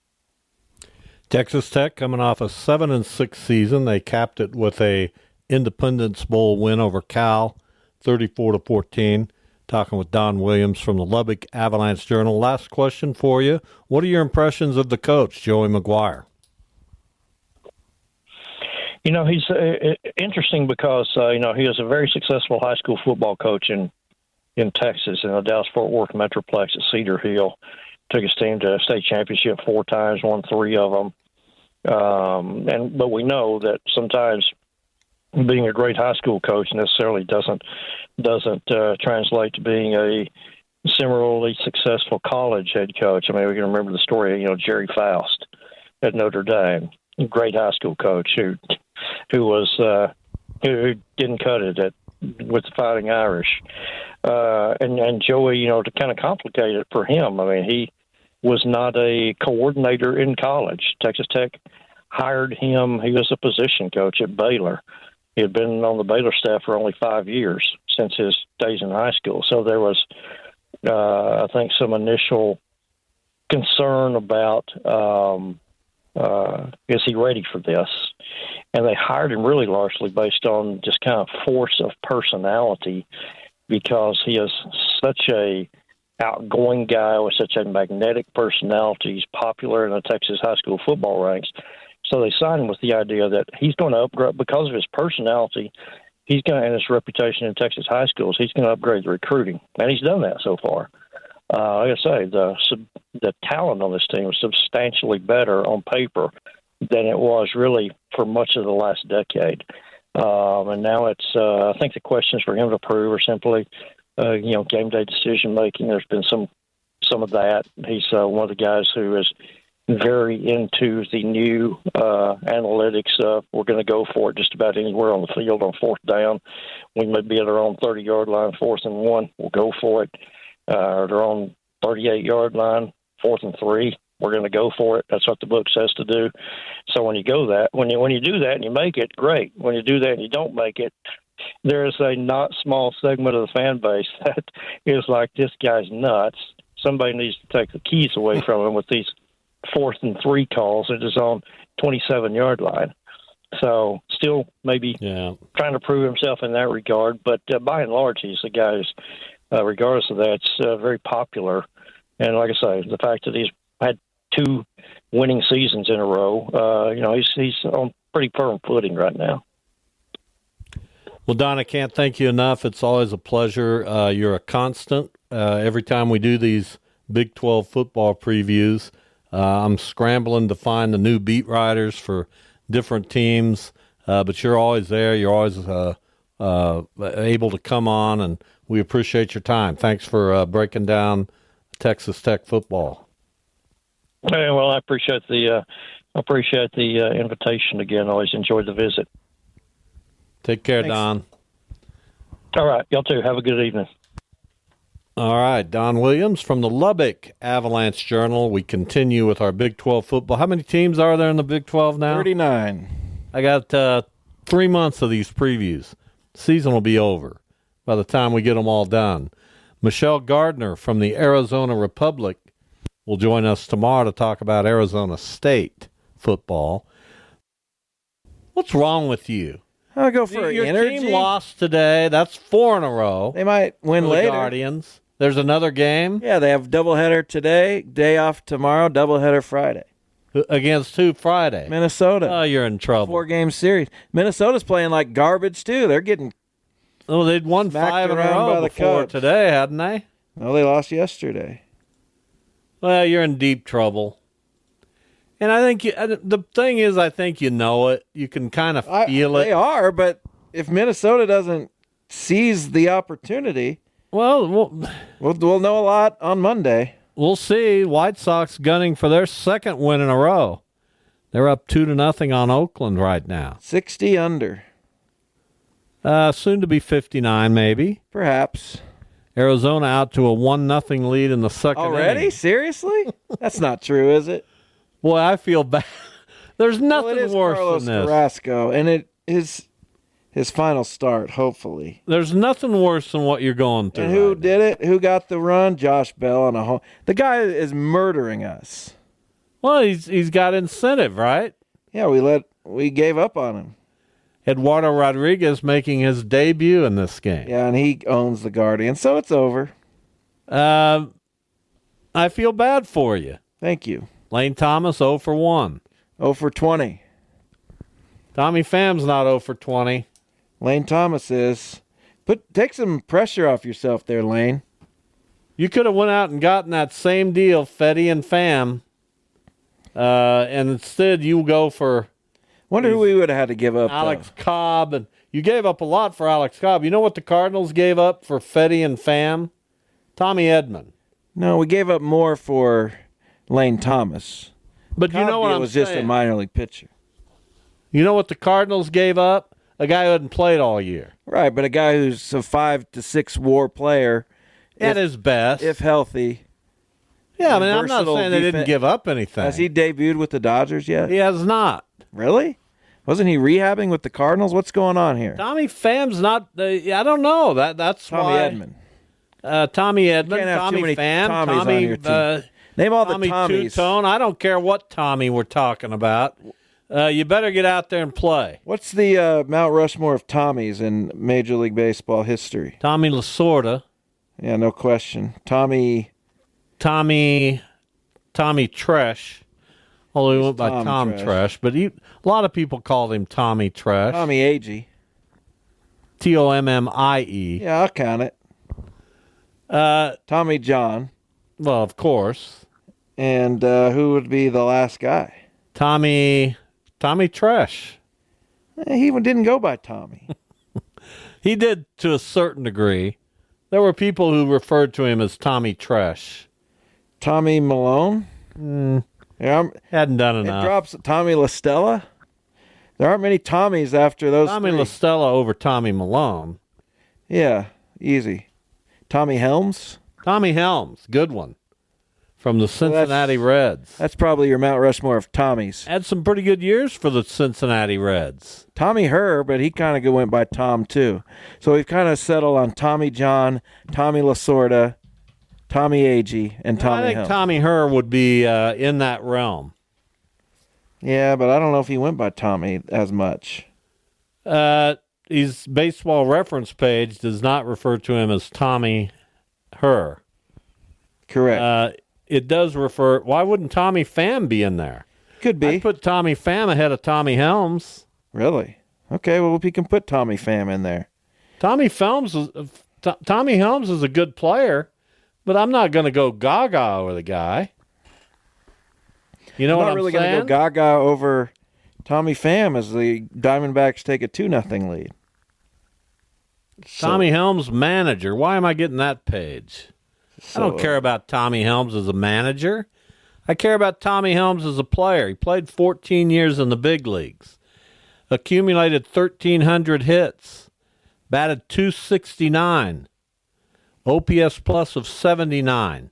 Texas Tech coming off a seven and six season. They capped it with a Independence Bowl win over Cal, thirty-four to fourteen. Talking with Don Williams from the Lubbock Avalanche Journal. Last question for you. What are your impressions of the coach, Joey McGuire? You know, he's uh, interesting because, uh, you know, he was a very successful high school football coach in, in Texas, in the Dallas-Fort Worth Metroplex at Cedar Hill. Took his team to a state championship four times, won three of them. Um, and but we know that sometimes being a great high school coach necessarily doesn't doesn't uh, translate to being a similarly successful college head coach. I mean, we can remember the story of, you know, Jerry Faust at Notre Dame, a great high school coach who who was uh, who didn't cut it at with the Fighting Irish. Uh, and, and Joey, you know, to kind of complicate it for him, I mean, he was not a coordinator in college. Texas Tech hired him. He was a position coach at Baylor. He had been on the Baylor staff for only five years since his days in high school. So there was, uh, I think, some initial concern about um, uh, is he ready for this? And they hired him really largely based on just kind of force of personality, because he is such a outgoing guy with such a magnetic personality. He's popular in the Texas high school football ranks. So they signed him with the idea that he's going to upgrade, because of his personality, he's going to, and his reputation in Texas high schools, he's going to upgrade the recruiting. And he's done that so far. Uh, like I say, the, the talent on this team is substantially better on paper than it was really for much of the last decade. Um, and now it's, uh, I think the questions for him to prove are simply, uh, you know, game day decision making. There's been some, some of that. He's uh, one of the guys who is very into the new uh, analytics. Uh, we're going to go for it just about anywhere on the field on fourth down. We may be at our own thirty-yard line, fourth and one. We'll go for it. Uh, they're on thirty-eight-yard line, fourth and three. We're going to go for it. That's what the book says to do. So when you go that, when you when you do that and you make it, great. When you do that and you don't make it, there is a not small segment of the fan base that is like, this guy's nuts. Somebody needs to take the keys away from him with these fourth and three calls at his own twenty-seven-yard line. So still maybe yeah. trying to prove himself in that regard. But uh, by and large, he's a guy who's, uh, regardless of that, it's uh, very popular. And like I say, the fact that he's had two winning seasons in a row, uh, you know, he's he's on pretty firm footing right now. Well, Don, I can't thank you enough. It's always a pleasure. Uh, you're a constant. Uh, every time we do these Big twelve football previews, uh, I'm scrambling to find the new beat writers for different teams, uh, but you're always there. You're always uh, uh, able to come on, and we appreciate your time. Thanks for uh, breaking down Texas Tech football. Hey, well, I appreciate the uh, appreciate the uh, invitation again. Always enjoyed the visit. Take care, Thanks. Don. All right, y'all too. Have a good evening. All right, Don Williams from the Lubbock Avalanche Journal. We continue with our Big twelve football. How many teams are there in the Big twelve now? thirty-nine. I got uh, three months of these previews. Season will be over by the time we get them all done. Michelle Gardner from the Arizona Republic will join us tomorrow to talk about Arizona State football. What's wrong with you? I'll go for Your energy. team lost today. That's four in a row. They might win for the later. Guardians. There's another game. Yeah, they have doubleheader today, day off tomorrow, doubleheader Friday. Against who Friday? Minnesota. Oh, you're in trouble. Four-game series. Minnesota's playing like garbage, too. They're getting Oh, they'd won five in a around by row the before Cubs. today, hadn't they? Well, they lost yesterday. Well, you're in deep trouble. And I think you, the thing is, I think you know it. You can kind of feel I, it. They are, but if Minnesota doesn't seize the opportunity, well, we'll, we'll, we'll know a lot on Monday. We'll see. White Sox gunning for their second win in a row. They're up two to nothing on Oakland right now. sixty under. Uh, soon to be fifty-nine, maybe. Perhaps. Arizona out to a one nothing lead in the second Already? inning. Seriously? That's not true, is it? Boy, I feel bad. There's nothing well, it is worse Carlos than this. Carrasco, and it is his final start, hopefully. There's nothing worse than what you're going through. And who right did it? Who got the run? Josh Bell on a home. The guy is murdering us. Well, he's he's got incentive, right? Yeah, we let we gave up on him. Eduardo Rodriguez making his debut in this game. Yeah, and he owns the Guardians, so it's over. Uh, I feel bad for you. Thank you. Lane Thomas oh for one. oh for twenty. Tommy Pham's not oh for twenty. Lane Thomas is. Put take some pressure off yourself there, Lane. You could have went out and gotten that same deal, Fetty and Pham, uh, and instead you go for Wonder who we would have had to give up. Alex though. Cobb, and you gave up a lot for Alex Cobb. You know what the Cardinals gave up for Fetty and Pham? Tommy Edman. No, we gave up more for Lane Thomas. But you Cobb know what I'm was saying. just a minor league pitcher. You know what the Cardinals gave up? A guy who hadn't played all year. Right, but a guy who's a five to six WAR player. At if, his best. If healthy. Yeah, I mean, I'm not saying they defen- didn't give up anything. Has he debuted with the Dodgers yet? He has not. Really? Wasn't he rehabbing with the Cardinals? What's going on here? Tommy Pham's not. Uh, I don't know. That that's Tommy why. Edman. Uh, Tommy Edman. Can't have Tommy too many Pham. Tommies Tommy. on your team. Uh, Name all Tommy the Tommies. Two-Tone. I don't care what Tommy we're talking about. Uh, you better get out there and play. What's the uh, Mount Rushmore of Tommies in Major League Baseball history? Tommy Lasorda. Yeah, no question. Tommy. Tommy. Tommy Tresh. Although he went by Tom Tom Tresh. Tresh, but he, a lot of people called him Tommy Tresh. Tommy Agee. T O M M I E. Yeah, I'll count it. Uh, Tommy John. well, of course. And uh, who would be the last guy? Tommy. Tommy Tresh. Eh, He didn't go by Tommy. He did to a certain degree. There were people who referred to him as Tommy Tresh. Tommy Malone? Mm, Yeah, I'm, hadn't done it enough. drops Tommy LaStella. There aren't many Tommies after those Tommy three. LaStella over Tommy Malone. Yeah, easy. Tommy Helms? Tommy Helms, good one. From the Cincinnati Reds. That's probably your Mount Rushmore of Tommies. Had some pretty good years for the Cincinnati Reds. Tommy Herr, but he kind of went by Tom, too. So we've kind of settled on Tommy John, Tommy Lasorda, Tommy Agee, and Tommy I think Helms. Tommy Herr would be uh, in that realm. Yeah, but I don't know if he went by Tommy as much. Uh, his baseball reference page does not refer to him as Tommy Herr. Correct. Uh, it does refer. Why wouldn't Tommy Pham be in there? Could be. I'd put Tommy Pham ahead of Tommy Helms. Really? Okay, well, if he can put Tommy Pham in there. Tommy Helms is, uh, T- Tommy Helms is a good player, but I'm not going to go gaga over the guy. You know I'm what not I'm really saying? going to go gaga over Tommy Pham as the Diamondbacks take a two nothing lead. Tommy Helms manager. Why am I getting that page? So, I don't care about Tommy Helms as a manager. I care about Tommy Helms as a player. He played fourteen years in the big leagues, accumulated thirteen hundred hits, batted two sixty-nine, O P S plus of seventy-nine.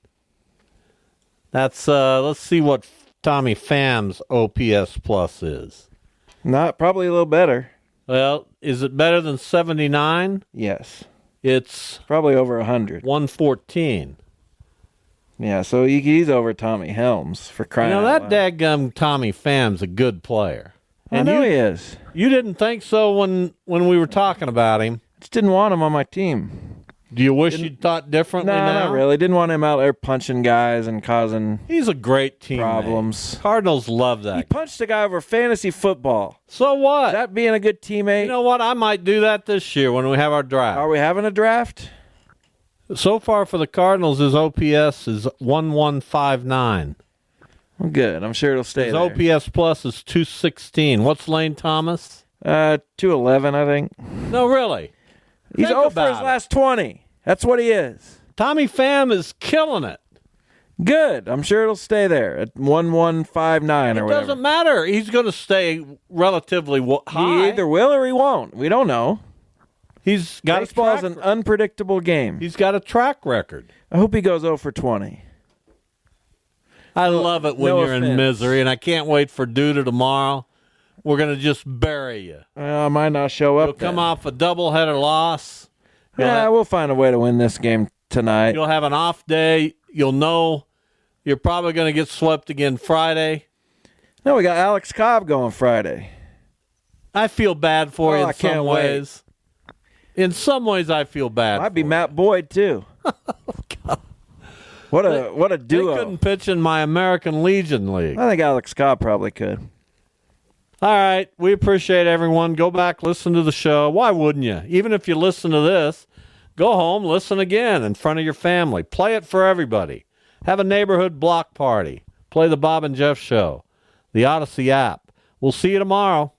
That's uh, let's see what Tommy Pham's O P S plus is. Not probably a little better. Well, is it better than seventy-nine? Yes. It's probably over one hundred. one fourteen. Yeah, so he- he's over Tommy Helms for crying You know, out that loud. dadgum Tommy Pham's a good player. I know he is. You didn't think so when, when we were talking about him. Just didn't want him on my team. Do you wish you'd thought differently No, now? not really. Didn't want him out there punching guys and causing He's a great teammate. problems. Cardinals love that. He punched a guy over fantasy football. So what? Is that being a good teammate? You know what? I might do that this year when we have our draft. Are we having a draft? So far for the Cardinals, his O P S is one one five nine. Well, good. I'm sure it'll stay His there. O P S plus is two sixteen. What's Lane Thomas? Uh, two eleven, I think. No, really. He's Think oh for about his it. last twenty. That's what he is. Tommy Pham is killing it. Good. I'm sure it'll stay there at one one five nine or It whatever. doesn't matter. He's going to stay relatively w- high. He either will or he won't. We don't know. He's got Baseball a is track, an unpredictable game. He's got a track record. I hope he goes oh for twenty. I love it when no you're in offense. misery, and I can't wait for Duda tomorrow. We're going to just bury you. Well, I might not show up. You'll come then. off a doubleheader loss. You'll Yeah, have, we'll find a way to win this game tonight. you'll have an off day. You'll know you're probably going to get swept again Friday. No, we got Alex Cobb going Friday. I feel bad for Oh, you in I some can't wait. ways. In some ways, I feel bad. Might be for Matt Boyd too. What a what a you. They duo! couldn't pitch in my American Legion League. I think Alex Cobb probably could. All right. We appreciate everyone. Go back, listen to the show. Why wouldn't you? Even if you listen to this, go home, listen again in front of your family. Play it for everybody. Have a neighborhood block party. Play the Bob and Jeff Show, the Odyssey app. We'll see you tomorrow.